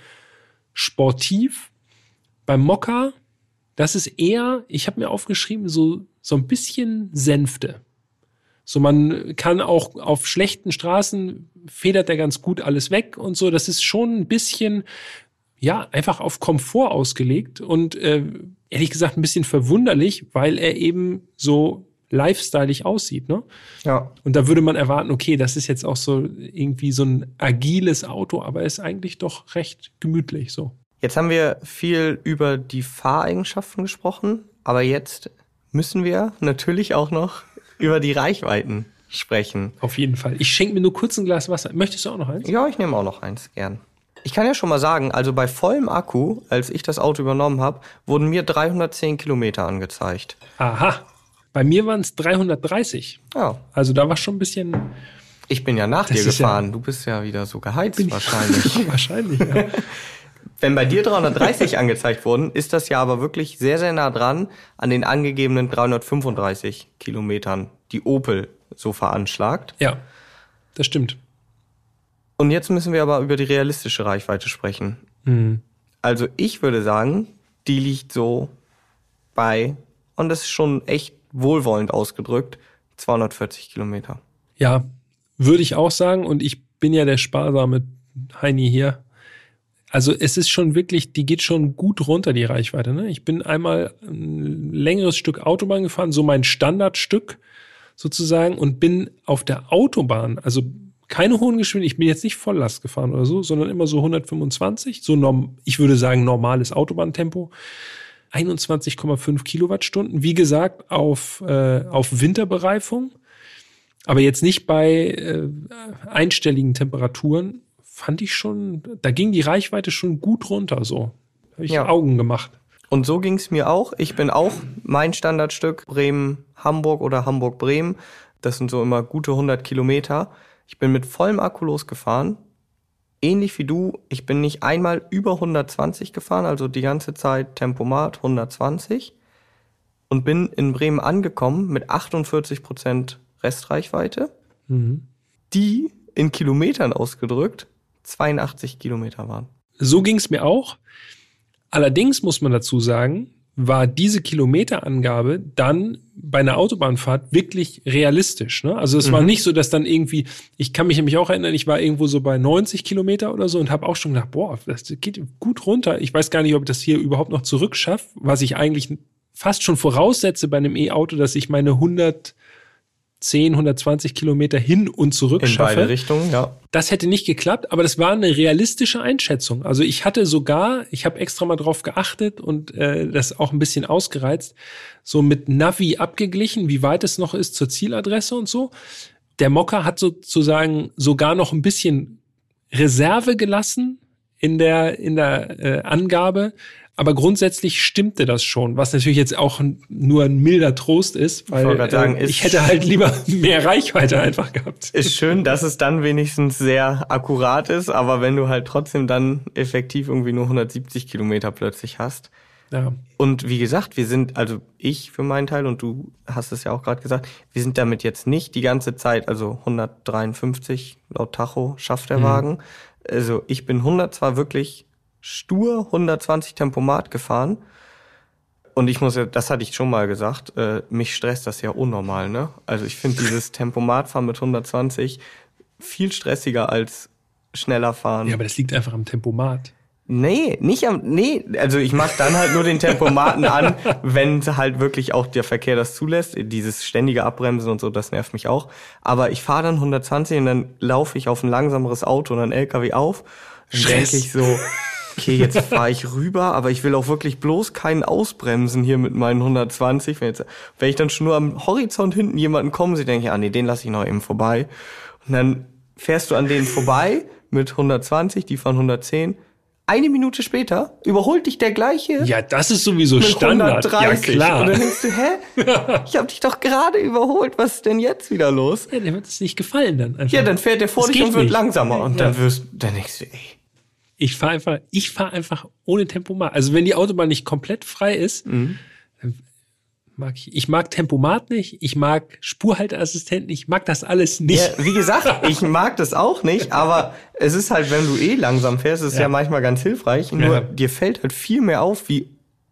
sportiv. Beim Mokka, das ist eher, ich habe mir aufgeschrieben, so, so ein bisschen Sänfte. So, man kann auch auf schlechten Straßen federt er ganz gut alles weg und so. Das ist schon ein bisschen, ja, einfach auf Komfort ausgelegt und äh, ehrlich gesagt ein bisschen verwunderlich, weil er eben so lifestyleig aussieht, ne? Ja. Und da würde man erwarten, okay, das ist jetzt auch so irgendwie so ein agiles Auto, aber ist eigentlich doch recht gemütlich so. Jetzt haben wir viel über die Fahreigenschaften gesprochen, aber jetzt müssen wir natürlich auch noch über die Reichweiten sprechen. Auf jeden Fall. Ich schenke mir nur kurz ein Glas Wasser. Möchtest du auch noch eins? Ja, ich nehme auch noch eins, gern. Ich kann ja schon mal sagen, also bei vollem Akku, als ich das Auto übernommen habe, wurden mir dreihundertzehn Kilometer angezeigt. Aha. Bei mir waren es dreihundertdreißig. Ja. Also da war schon ein bisschen... Ich bin ja nach dir gefahren. Ja, du bist ja wieder so geheizt wahrscheinlich. Wahrscheinlich, ja. Wenn bei dir dreihundertdreißig angezeigt wurden, ist das ja aber wirklich sehr, sehr nah dran an den angegebenen dreihundertfünfunddreißig Kilometern, die Opel so veranschlagt. Ja, das stimmt. Und jetzt müssen wir aber über die realistische Reichweite sprechen. Mhm. Also ich würde sagen, die liegt so bei, und das ist schon echt wohlwollend ausgedrückt, zweihundertvierzig Kilometer. Ja, würde ich auch sagen. Und ich bin ja der sparsame Heini hier. Also es ist schon wirklich, die geht schon gut runter, die Reichweite. Ne? Ich bin einmal ein längeres Stück Autobahn gefahren, so mein Standardstück sozusagen, und bin auf der Autobahn, also keine hohen Geschwindigkeiten, ich bin jetzt nicht Volllast gefahren oder so, sondern immer so hundertfünfundzwanzig, so norm, ich würde sagen normales Autobahntempo, einundzwanzig Komma fünf Kilowattstunden, wie gesagt, auf, äh, auf Winterbereifung, aber jetzt nicht bei äh, einstelligen Temperaturen. Fand ich schon, da ging die Reichweite schon gut runter, so. Habe ich ja. Augen gemacht. Und so ging es mir auch. Ich bin auch mein Standardstück Bremen-Hamburg oder Hamburg-Bremen. Das sind so immer gute hundert Kilometer. Ich bin mit vollem Akku losgefahren. Ähnlich wie du, ich bin nicht einmal über hundertzwanzig gefahren, also die ganze Zeit Tempomat hundertzwanzig. Und bin in Bremen angekommen mit achtundvierzig Prozent Restreichweite. Mhm. Die in Kilometern ausgedrückt zweiundachtzig Kilometer waren. So ging es mir auch. Allerdings muss man dazu sagen, war diese Kilometerangabe dann bei einer Autobahnfahrt wirklich realistisch. Ne? Also es mhm. war nicht so, dass dann irgendwie, ich kann mich nämlich auch erinnern, ich war irgendwo so bei neunzig Kilometer oder so und habe auch schon gedacht, boah, das geht gut runter. Ich weiß gar nicht, ob ich das hier überhaupt noch zurückschaffe, was ich eigentlich fast schon voraussetze bei einem E-Auto, dass ich meine hundertzehn, hundertzwanzig Kilometer hin und zurück in schaffe. In beide Richtungen, ja. Das hätte nicht geklappt, aber das war eine realistische Einschätzung. Also ich hatte sogar, ich habe extra mal drauf geachtet und äh, das auch ein bisschen ausgereizt, so mit Navi abgeglichen, wie weit es noch ist zur Zieladresse und so. Der Mokka hat sozusagen sogar noch ein bisschen Reserve gelassen in der in der äh, Angabe. Aber grundsätzlich stimmte das schon, was natürlich jetzt auch nur ein milder Trost ist, weil ich, sagen, äh, ich hätte halt lieber mehr Reichweite einfach gehabt. Ist schön, dass es dann wenigstens sehr akkurat ist, aber wenn du halt trotzdem dann effektiv irgendwie nur hundertsiebzig Kilometer plötzlich hast. Ja. Und wie gesagt, wir sind, also ich für meinen Teil und du hast es ja auch gerade gesagt, wir sind damit jetzt nicht die ganze Zeit, also hundertdreiundfünfzig laut Tacho schafft der mhm. Wagen. Also ich bin hundert zwar wirklich stur hundertzwanzig Tempomat gefahren. Und ich muss ja, das hatte ich schon mal gesagt, äh, mich stresst das ja unnormal, ne? Also ich finde dieses Tempomatfahren mit hundertzwanzig viel stressiger als schneller fahren. Ja, aber das liegt einfach am Tempomat. Nee, nicht am, nee, also ich mach dann halt nur den Tempomaten an, wenn halt wirklich auch der Verkehr das zulässt. Dieses ständige Abbremsen und so, das nervt mich auch. Aber ich fahre dann hundertzwanzig und dann laufe ich auf ein langsameres Auto und einen L K W auf. Dann denke ich so, okay, jetzt fahre ich rüber, aber ich will auch wirklich bloß keinen ausbremsen hier mit meinen hundertzwanzig. Wenn, jetzt, wenn ich dann schon nur am Horizont hinten jemanden kommen sehe, denke ich, ah nee, den lasse ich noch eben vorbei. Und dann fährst du an denen vorbei mit hundertzwanzig, die fahren hundertzehn. Eine Minute später überholt dich der gleiche. Ja, das ist sowieso Standard. hundertdreißig. Ja, klar. Und dann denkst du, hä? Ich hab dich doch gerade überholt. Was ist denn jetzt wieder los? Ja, dem hat es nicht gefallen dann einfach. Ja, dann fährt der vor das dich und wird nicht. langsamer. Und ja. dann wirst, dann denkst du, ey. Ich fahre einfach, ich fahre einfach ohne Tempomat. Also wenn die Autobahn nicht komplett frei ist, mhm. dann mag ich, ich mag Tempomat nicht, ich mag Spurhalteassistenten, ich mag das alles nicht. Ja, wie gesagt, ich mag das auch nicht, aber es ist halt, wenn du eh langsam fährst, ist ja, ja manchmal ganz hilfreich. Nur ja. dir fällt halt viel mehr auf, wie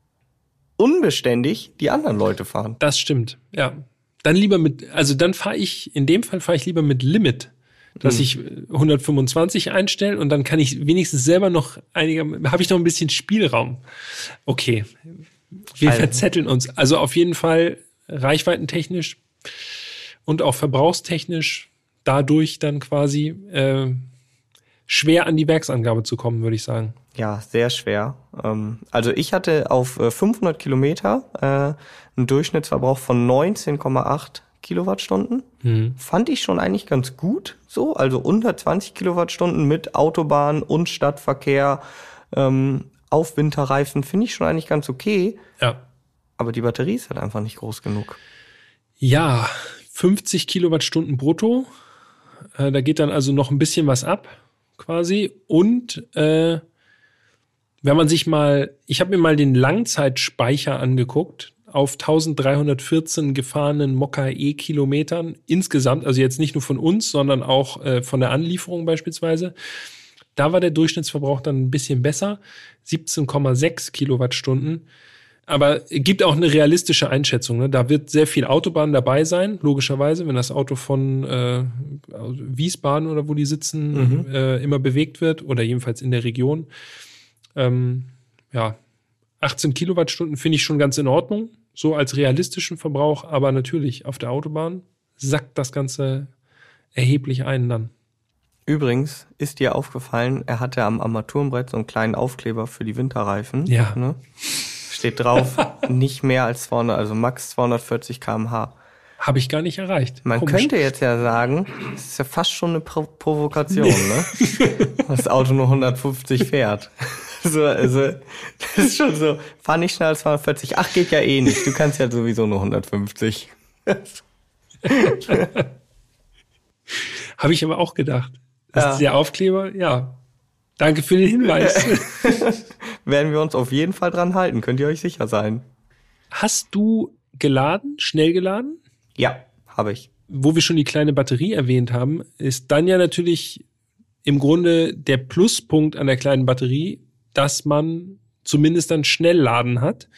unbeständig die anderen Leute fahren. Das stimmt, ja. Dann lieber mit, also dann fahre ich, in dem Fall fahre ich lieber mit Limit. Dass ich hundertfünfundzwanzig einstelle und dann kann ich wenigstens selber noch einiger, habe ich noch ein bisschen Spielraum. Okay, wir also. verzetteln uns. Also auf jeden Fall reichweitentechnisch und auch verbrauchstechnisch dadurch dann quasi äh, schwer an die Werksangabe zu kommen, würde ich sagen. Ja, sehr schwer. Also ich hatte auf fünfhundert Kilometer einen Durchschnittsverbrauch von neunzehn Komma acht Kilowattstunden. Hm. Fand ich schon eigentlich ganz gut so, also unter zwanzig Kilowattstunden mit Autobahn und Stadtverkehr ähm, auf Winterreifen finde ich schon eigentlich ganz okay. Ja. Aber die Batterie ist halt einfach nicht groß genug. Ja, fünfzig Kilowattstunden brutto. Äh, da geht dann also noch ein bisschen was ab quasi. Und äh, wenn man sich mal, ich habe mir mal den Langzeitspeicher angeguckt, auf eintausenddreihundertvierzehn gefahrenen Mokka E-Kilometern insgesamt, also jetzt nicht nur von uns, sondern auch äh, von der Anlieferung beispielsweise. Da war der Durchschnittsverbrauch dann ein bisschen besser, siebzehn Komma sechs Kilowattstunden. Aber gibt auch eine realistische Einschätzung. Ne? Da wird sehr viel Autobahn dabei sein, logischerweise, wenn das Auto von äh, Wiesbaden oder wo die sitzen mhm. äh, immer bewegt wird oder jedenfalls in der Region. Ähm, ja, achtzehn Kilowattstunden finde ich schon ganz in Ordnung, so als realistischen Verbrauch, aber natürlich auf der Autobahn sackt das Ganze erheblich ein dann. Übrigens ist dir aufgefallen, er hatte am Armaturenbrett so einen kleinen Aufkleber für die Winterreifen. Ja. Ne? Steht drauf, nicht mehr als zweihundert, also max zweihundertvierzig Kilometer pro Stunde. Habe ich gar nicht erreicht. Man Komisch. könnte jetzt ja sagen, das ist ja fast schon eine Pro- Provokation, ne? Das Auto nur hundertfünfzig fährt. So, also, das ist schon so, fahr nicht schneller als zweihundertvierzig. Ach, geht ja eh nicht. Du kannst ja sowieso nur hundertfünfzig. Habe ich aber auch gedacht. Das ja. ist der Aufkleber, ja. Danke für den Hinweis. Werden wir uns auf jeden Fall dran halten, könnt ihr euch sicher sein. Hast du geladen, schnell geladen? Ja, habe ich. Wo wir schon die kleine Batterie erwähnt haben, ist dann ja natürlich im Grunde der Pluspunkt an der kleinen Batterie, dass man zumindest dann Schnellladen hat,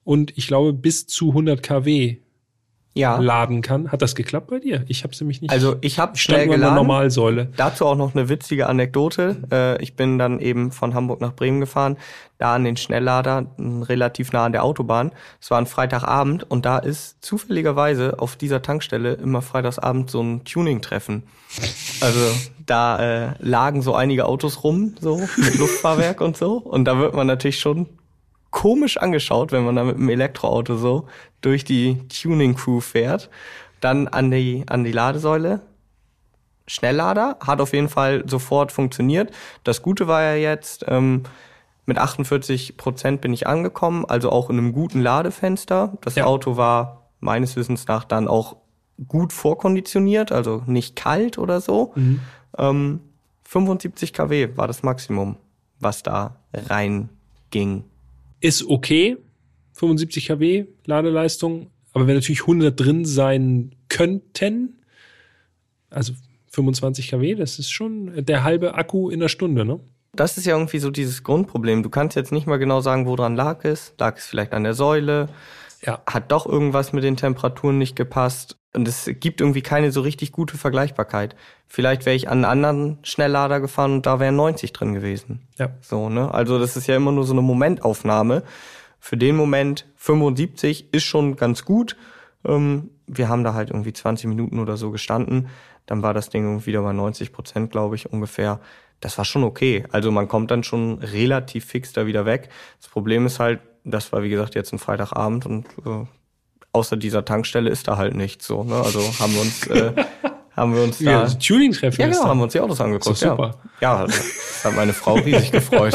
und ich glaube bis zu hundert Kilowatt Ja. laden kann. Hat das geklappt bei dir? Ich habe es nämlich nicht. Also ich habe Ich stand schnell nur an der geladen. Normalsäule. Dazu auch noch eine witzige Anekdote. Äh, ich bin dann eben von Hamburg nach Bremen gefahren, da an den Schnelllader, m, relativ nah an der Autobahn. Es war ein Freitagabend und da ist zufälligerweise auf dieser Tankstelle immer freitagsabend so ein Tuning-Treffen. Also da äh, lagen so einige Autos rum, so mit Luftfahrwerk und so. Und da wird man natürlich schon komisch angeschaut, wenn man da mit einem Elektroauto so durch die Tuning-Crew fährt. Dann an die, an die Ladesäule. Schnelllader hat auf jeden Fall sofort funktioniert. Das Gute war ja jetzt, ähm, mit achtundvierzig Prozent bin ich angekommen, also auch in einem guten Ladefenster. Das Ja. Auto war meines Wissens nach dann auch gut vorkonditioniert, also nicht kalt oder so. Mhm. Ähm, fünfundsiebzig Kilowatt war das Maximum, was da reinging. Ist okay, fünfundsiebzig Kilowatt Ladeleistung, aber wenn natürlich hundert drin sein könnten, also fünfundzwanzig Kilowatt, das ist schon der halbe Akku in der Stunde, ne? Das ist ja irgendwie so dieses Grundproblem. Du kannst jetzt nicht mal genau sagen, woran lag es. Lag es vielleicht an der Säule? Ja. Hat doch irgendwas mit den Temperaturen nicht gepasst? Und es gibt irgendwie keine so richtig gute Vergleichbarkeit. Vielleicht wäre ich an einen anderen Schnelllader gefahren und da wären neunzig drin gewesen. Ja. So, ne? Also das ist ja immer nur so eine Momentaufnahme. Für den Moment fünfundsiebzig ist schon ganz gut. Ähm, wir haben da halt irgendwie zwanzig Minuten oder so gestanden. Dann war das Ding irgendwie wieder bei neunzig Prozent, glaube ich, ungefähr. Das war schon okay. Also man kommt dann schon relativ fix da wieder weg. Das Problem ist halt, das war wie gesagt jetzt ein Freitagabend und äh, außer dieser Tankstelle ist da halt nichts so. Ne? Also haben wir uns, äh, haben wir uns Ja, da, das Tuning-Treffen ja ist genau, da. haben wir uns die Autos angeguckt. Ist doch super. Ja, ja, das hat meine Frau riesig gefreut.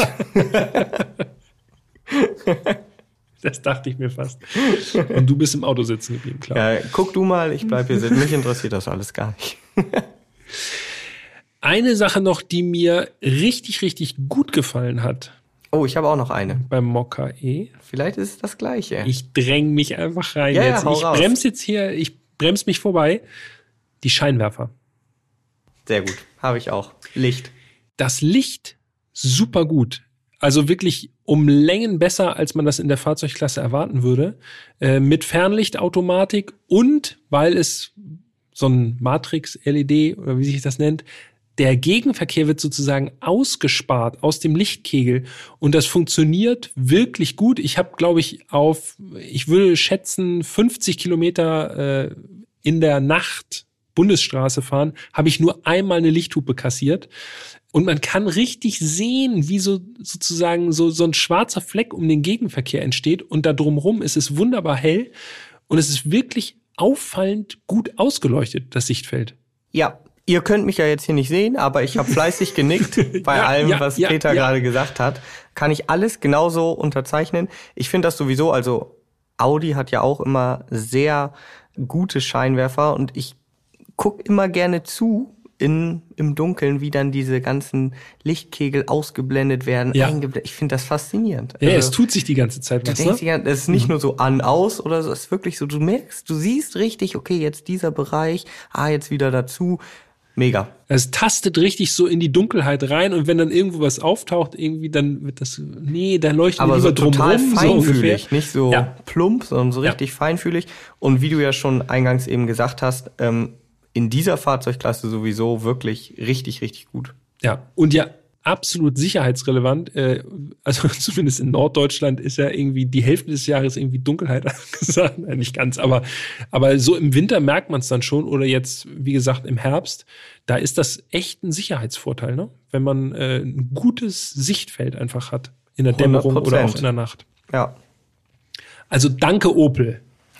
Das dachte ich mir fast. Und du bist im Auto sitzen geblieben, klar. Ja, guck du mal, ich bleib hier sitzen. Mich interessiert das alles gar nicht. Eine Sache noch, die mir richtig, richtig gut gefallen hat Oh, ich habe auch noch eine. beim Mokka E. Vielleicht ist es das Gleiche. Ich dräng mich einfach rein Ja, ja, jetzt. hau Ich raus. bremse jetzt hier, ich bremse mich vorbei. Die Scheinwerfer. Sehr gut, habe ich auch. Licht. Das Licht super gut. Also wirklich um Längen besser, als man das in der Fahrzeugklasse erwarten würde. Äh, mit Fernlichtautomatik und, weil es so ein Matrix-L E D oder wie sich das nennt, der Gegenverkehr wird sozusagen ausgespart aus dem Lichtkegel und das funktioniert wirklich gut. Ich habe, glaube ich, auf, ich würde schätzen, fünfzig Kilometer äh, in der Nacht Bundesstraße fahren, habe ich nur einmal eine Lichthupe kassiert. Und man kann richtig sehen, wie so sozusagen so, so ein schwarzer Fleck um den Gegenverkehr entsteht. Und da drumherum ist es wunderbar hell. Und es ist wirklich auffallend gut ausgeleuchtet, das Sichtfeld. Ja, ihr könnt mich ja jetzt hier nicht sehen, aber ich habe fleißig genickt bei Ja, allem, ja, was ja, Peter ja. gerade gesagt hat. Kann ich alles genauso unterzeichnen. Ich finde das sowieso, also Audi hat ja auch immer sehr gute Scheinwerfer und ich guck immer gerne zu in, im Dunkeln, wie dann diese ganzen Lichtkegel ausgeblendet werden. Ja. eingeblendet. Ich finde das faszinierend. Ja, Also, es tut sich die ganze Zeit du was, denkst ne? dir, das ist nicht nur so an, aus oder so, es ist wirklich so, du merkst, du siehst richtig, okay, jetzt dieser Bereich, ah, jetzt wieder dazu. Mega. Es tastet richtig so in die Dunkelheit rein und wenn dann irgendwo was auftaucht, irgendwie, dann wird das, nee, dann leuchtet Aber lieber so total drumrum, so feinfühlig, ungefähr. nicht so Ja. plump, sondern so Ja. richtig feinfühlig. Und wie du ja schon eingangs eben gesagt hast, ähm, in dieser Fahrzeugklasse sowieso wirklich richtig, richtig gut. Ja, und ja, absolut sicherheitsrelevant. Äh, also zumindest in Norddeutschland ist ja irgendwie die Hälfte des Jahres irgendwie Dunkelheit angesagt. Nein, nicht ganz, aber, aber so im Winter merkt man es dann schon. Oder jetzt, wie gesagt, im Herbst. Da ist das echt ein Sicherheitsvorteil, ne? Wenn man äh, ein gutes Sichtfeld einfach hat. In der Dämmerung hundert oder Prozent. auch in der Nacht. Ja. Also danke, Opel.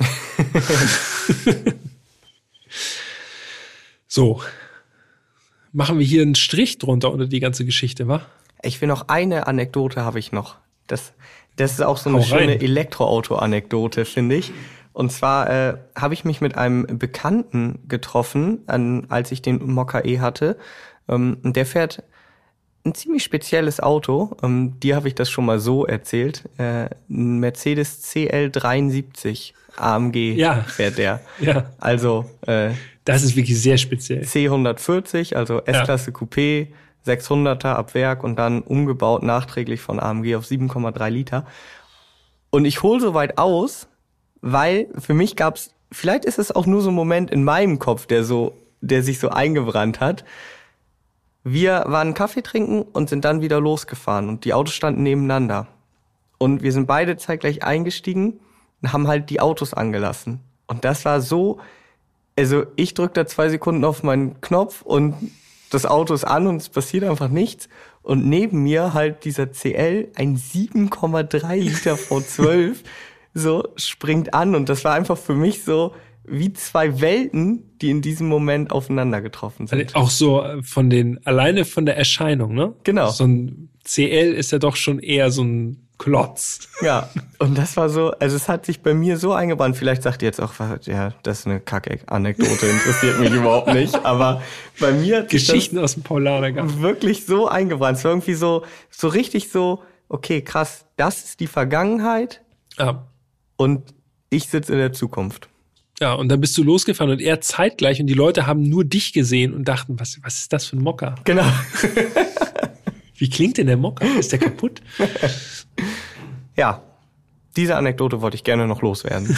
So. Machen wir hier einen Strich drunter unter die ganze Geschichte, wa? Ich will noch eine Anekdote habe ich noch. Das, das ist auch so eine Hau schöne rein. Elektroauto-Anekdote, finde ich. Und zwar äh, habe ich mich mit einem Bekannten getroffen, an, als ich den Mokka E hatte. Ähm, und der fährt ein ziemlich spezielles Auto. Ähm, dir habe ich das schon mal so erzählt. Äh, ein Mercedes C L dreiundsiebzig A M G Ja. fährt der. Ja. Also äh, Das ist wirklich sehr speziell. C hundertvierzig, also S-Klasse Coupé, sechshunderter ab Werk und dann umgebaut nachträglich von A M G auf sieben Komma drei Liter. Und ich hole so weit aus, weil für mich gab's, vielleicht ist es auch nur so ein Moment in meinem Kopf, der so, der sich so eingebrannt hat. Wir waren Kaffee trinken und sind dann wieder losgefahren und die Autos standen nebeneinander. Und wir sind beide zeitgleich eingestiegen und haben halt die Autos angelassen. Und das war so, also ich drück da zwei Sekunden auf meinen Knopf und das Auto ist an und es passiert einfach nichts. Und neben mir halt dieser C L, ein sieben Komma drei Liter V zwölf, so springt an. Und das war einfach für mich so wie zwei Welten, die in diesem Moment aufeinander getroffen sind. Auch so von den, alleine von der Erscheinung, ne? Genau. So ein C L ist ja doch schon eher so ein Klotz. Ja, und das war so, also es hat sich bei mir so eingebrannt. Vielleicht sagt ihr jetzt auch, ja, das ist eine Kacke-Anekdote, interessiert mich überhaupt nicht. Aber bei mir hat sich Geschichten aus dem Paulaner wirklich so eingebrannt. Es war irgendwie so, so richtig so, okay, krass, das ist die Vergangenheit Ja. und ich sitze in der Zukunft. Ja, und dann bist du losgefahren und er zeitgleich und die Leute haben nur dich gesehen und dachten, was, was ist das für ein Mokka? Genau. Wie klingt denn der Mokka? Ist der kaputt? Ja, diese Anekdote wollte ich gerne noch loswerden.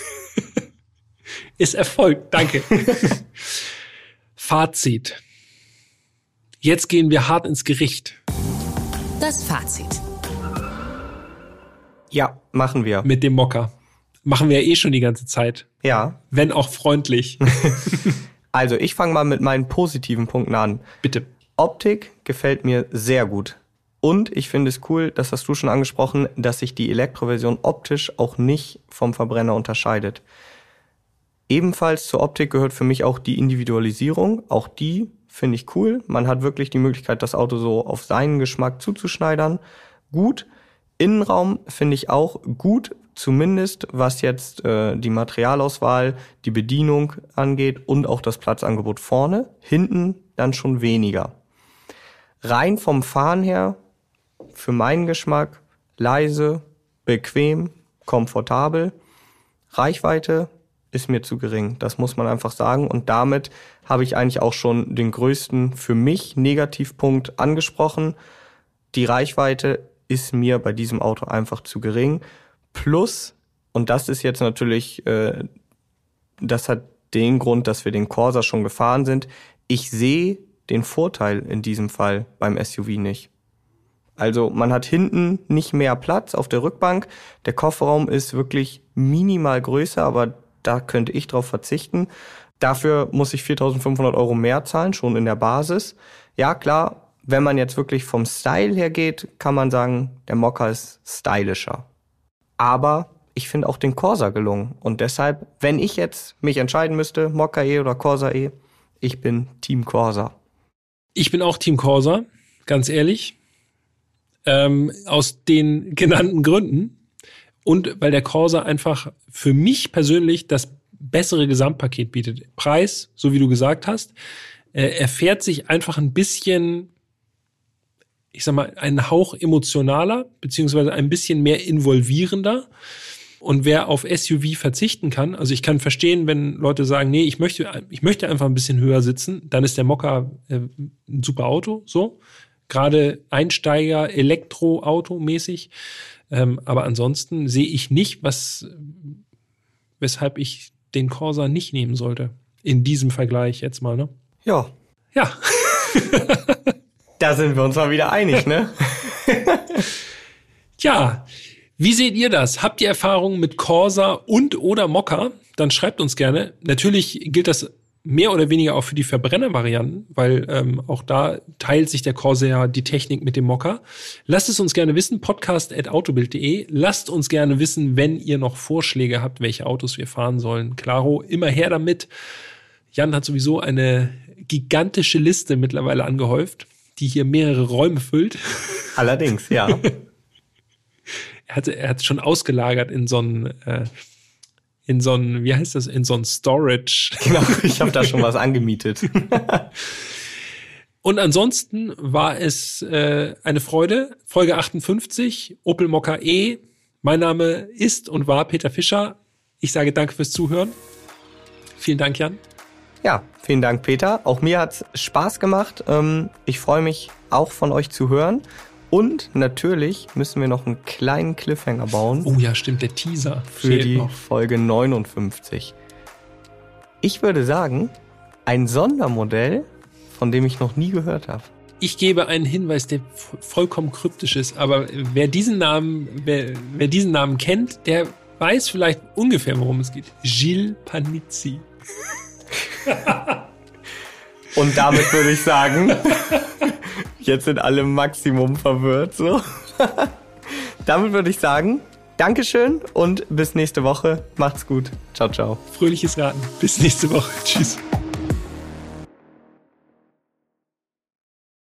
Ist Erfolg, danke. Fazit. Jetzt gehen wir hart ins Gericht. Das Fazit. Ja, machen wir. Mit dem Mokka. Machen wir ja eh schon die ganze Zeit. Ja. Wenn auch freundlich. Also, ich fange mal mit meinen positiven Punkten an. Bitte. Optik gefällt mir sehr gut. Und ich finde es cool, das hast du schon angesprochen, dass sich die Elektroversion optisch auch nicht vom Verbrenner unterscheidet. Ebenfalls zur Optik gehört für mich auch die Individualisierung. Auch die finde ich cool. Man hat wirklich die Möglichkeit, das Auto so auf seinen Geschmack zuzuschneidern. Gut. Innenraum finde ich auch gut, zumindest was jetzt äh, die Materialauswahl, die Bedienung angeht und auch das Platzangebot vorne. Hinten dann schon weniger. Rein vom Fahren her, für meinen Geschmack, leise, bequem, komfortabel. Reichweite ist mir zu gering, das muss man einfach sagen. Und damit habe ich eigentlich auch schon den größten für mich Negativpunkt angesprochen. Die Reichweite ist mir bei diesem Auto einfach zu gering. Plus, und das ist jetzt natürlich, äh, das hat den Grund, dass wir den Corsa schon gefahren sind, ich sehe den Vorteil in diesem Fall beim S U V nicht. Also man hat hinten nicht mehr Platz auf der Rückbank. Der Kofferraum ist wirklich minimal größer, aber da könnte ich drauf verzichten. Dafür muss ich viertausendfünfhundert Euro mehr zahlen, schon in der Basis. Ja klar, wenn man jetzt wirklich vom Style her geht, kann man sagen, der Mokka ist stylischer. Aber ich finde auch den Corsa gelungen. Und deshalb, wenn ich jetzt mich entscheiden müsste, Mokka E oder Corsa E, ich bin Team Corsa. Ich bin auch Team Corsa, ganz ehrlich. Ähm, aus den genannten Gründen. Und weil der Corsa einfach für mich persönlich das bessere Gesamtpaket bietet. Preis, so wie du gesagt hast, äh, er fährt sich einfach ein bisschen, ich sag mal, einen Hauch emotionaler, beziehungsweise ein bisschen mehr involvierender. Und wer auf S U V verzichten kann, also ich kann verstehen, wenn Leute sagen, nee, ich möchte, ich möchte einfach ein bisschen höher sitzen, dann ist der Mokka äh, ein super Auto, so. Gerade Einsteiger, Elektroauto mäßig. Ähm, aber ansonsten sehe ich nicht, was, weshalb ich den Corsa nicht nehmen sollte. In diesem Vergleich jetzt mal, ne? Ja. Ja. Da sind wir uns mal wieder einig, ne? Ja. Wie seht ihr das? Habt ihr Erfahrungen mit Corsa und oder Mokka? Dann schreibt uns gerne. Natürlich gilt das mehr oder weniger auch für die Verbrennervarianten, weil ähm, auch da teilt sich der Corsa ja die Technik mit dem Mokka. Lasst es uns gerne wissen, podcast at autobild punkt de. Lasst uns gerne wissen, wenn ihr noch Vorschläge habt, welche Autos wir fahren sollen. Klaro, immer her damit. Jan hat sowieso eine gigantische Liste mittlerweile angehäuft, die hier mehrere Räume füllt. Allerdings, ja. Er hat, er hat schon ausgelagert in so einen, äh, in so einen, wie heißt das, in so einen Storage. Genau, ich habe da schon was angemietet. Und ansonsten war es äh, eine Freude. Folge achtundfünfzig, Opel Mokka E. Mein Name ist und war Peter Fischer. Ich sage danke fürs Zuhören. Vielen Dank, Jan. Ja, vielen Dank, Peter. Auch mir hat's Spaß gemacht. Ich freue mich auch von euch zu hören. Und natürlich müssen wir noch einen kleinen Cliffhanger bauen. Oh ja, stimmt, der Teaser für fehlt die noch. Folge neunundfünfzig. Ich würde sagen, ein Sondermodell, von dem ich noch nie gehört habe. Ich gebe einen Hinweis, der vollkommen kryptisch ist, aber wer diesen Namen, wer, wer diesen Namen kennt, der weiß vielleicht ungefähr, worum es geht. Gilles Panizzi. Und damit würde ich sagen, jetzt sind alle Maximum verwirrt, so. Damit würde ich sagen, Dankeschön und bis nächste Woche. Macht's gut. Ciao, ciao. Fröhliches Raten. Bis nächste Woche. Tschüss.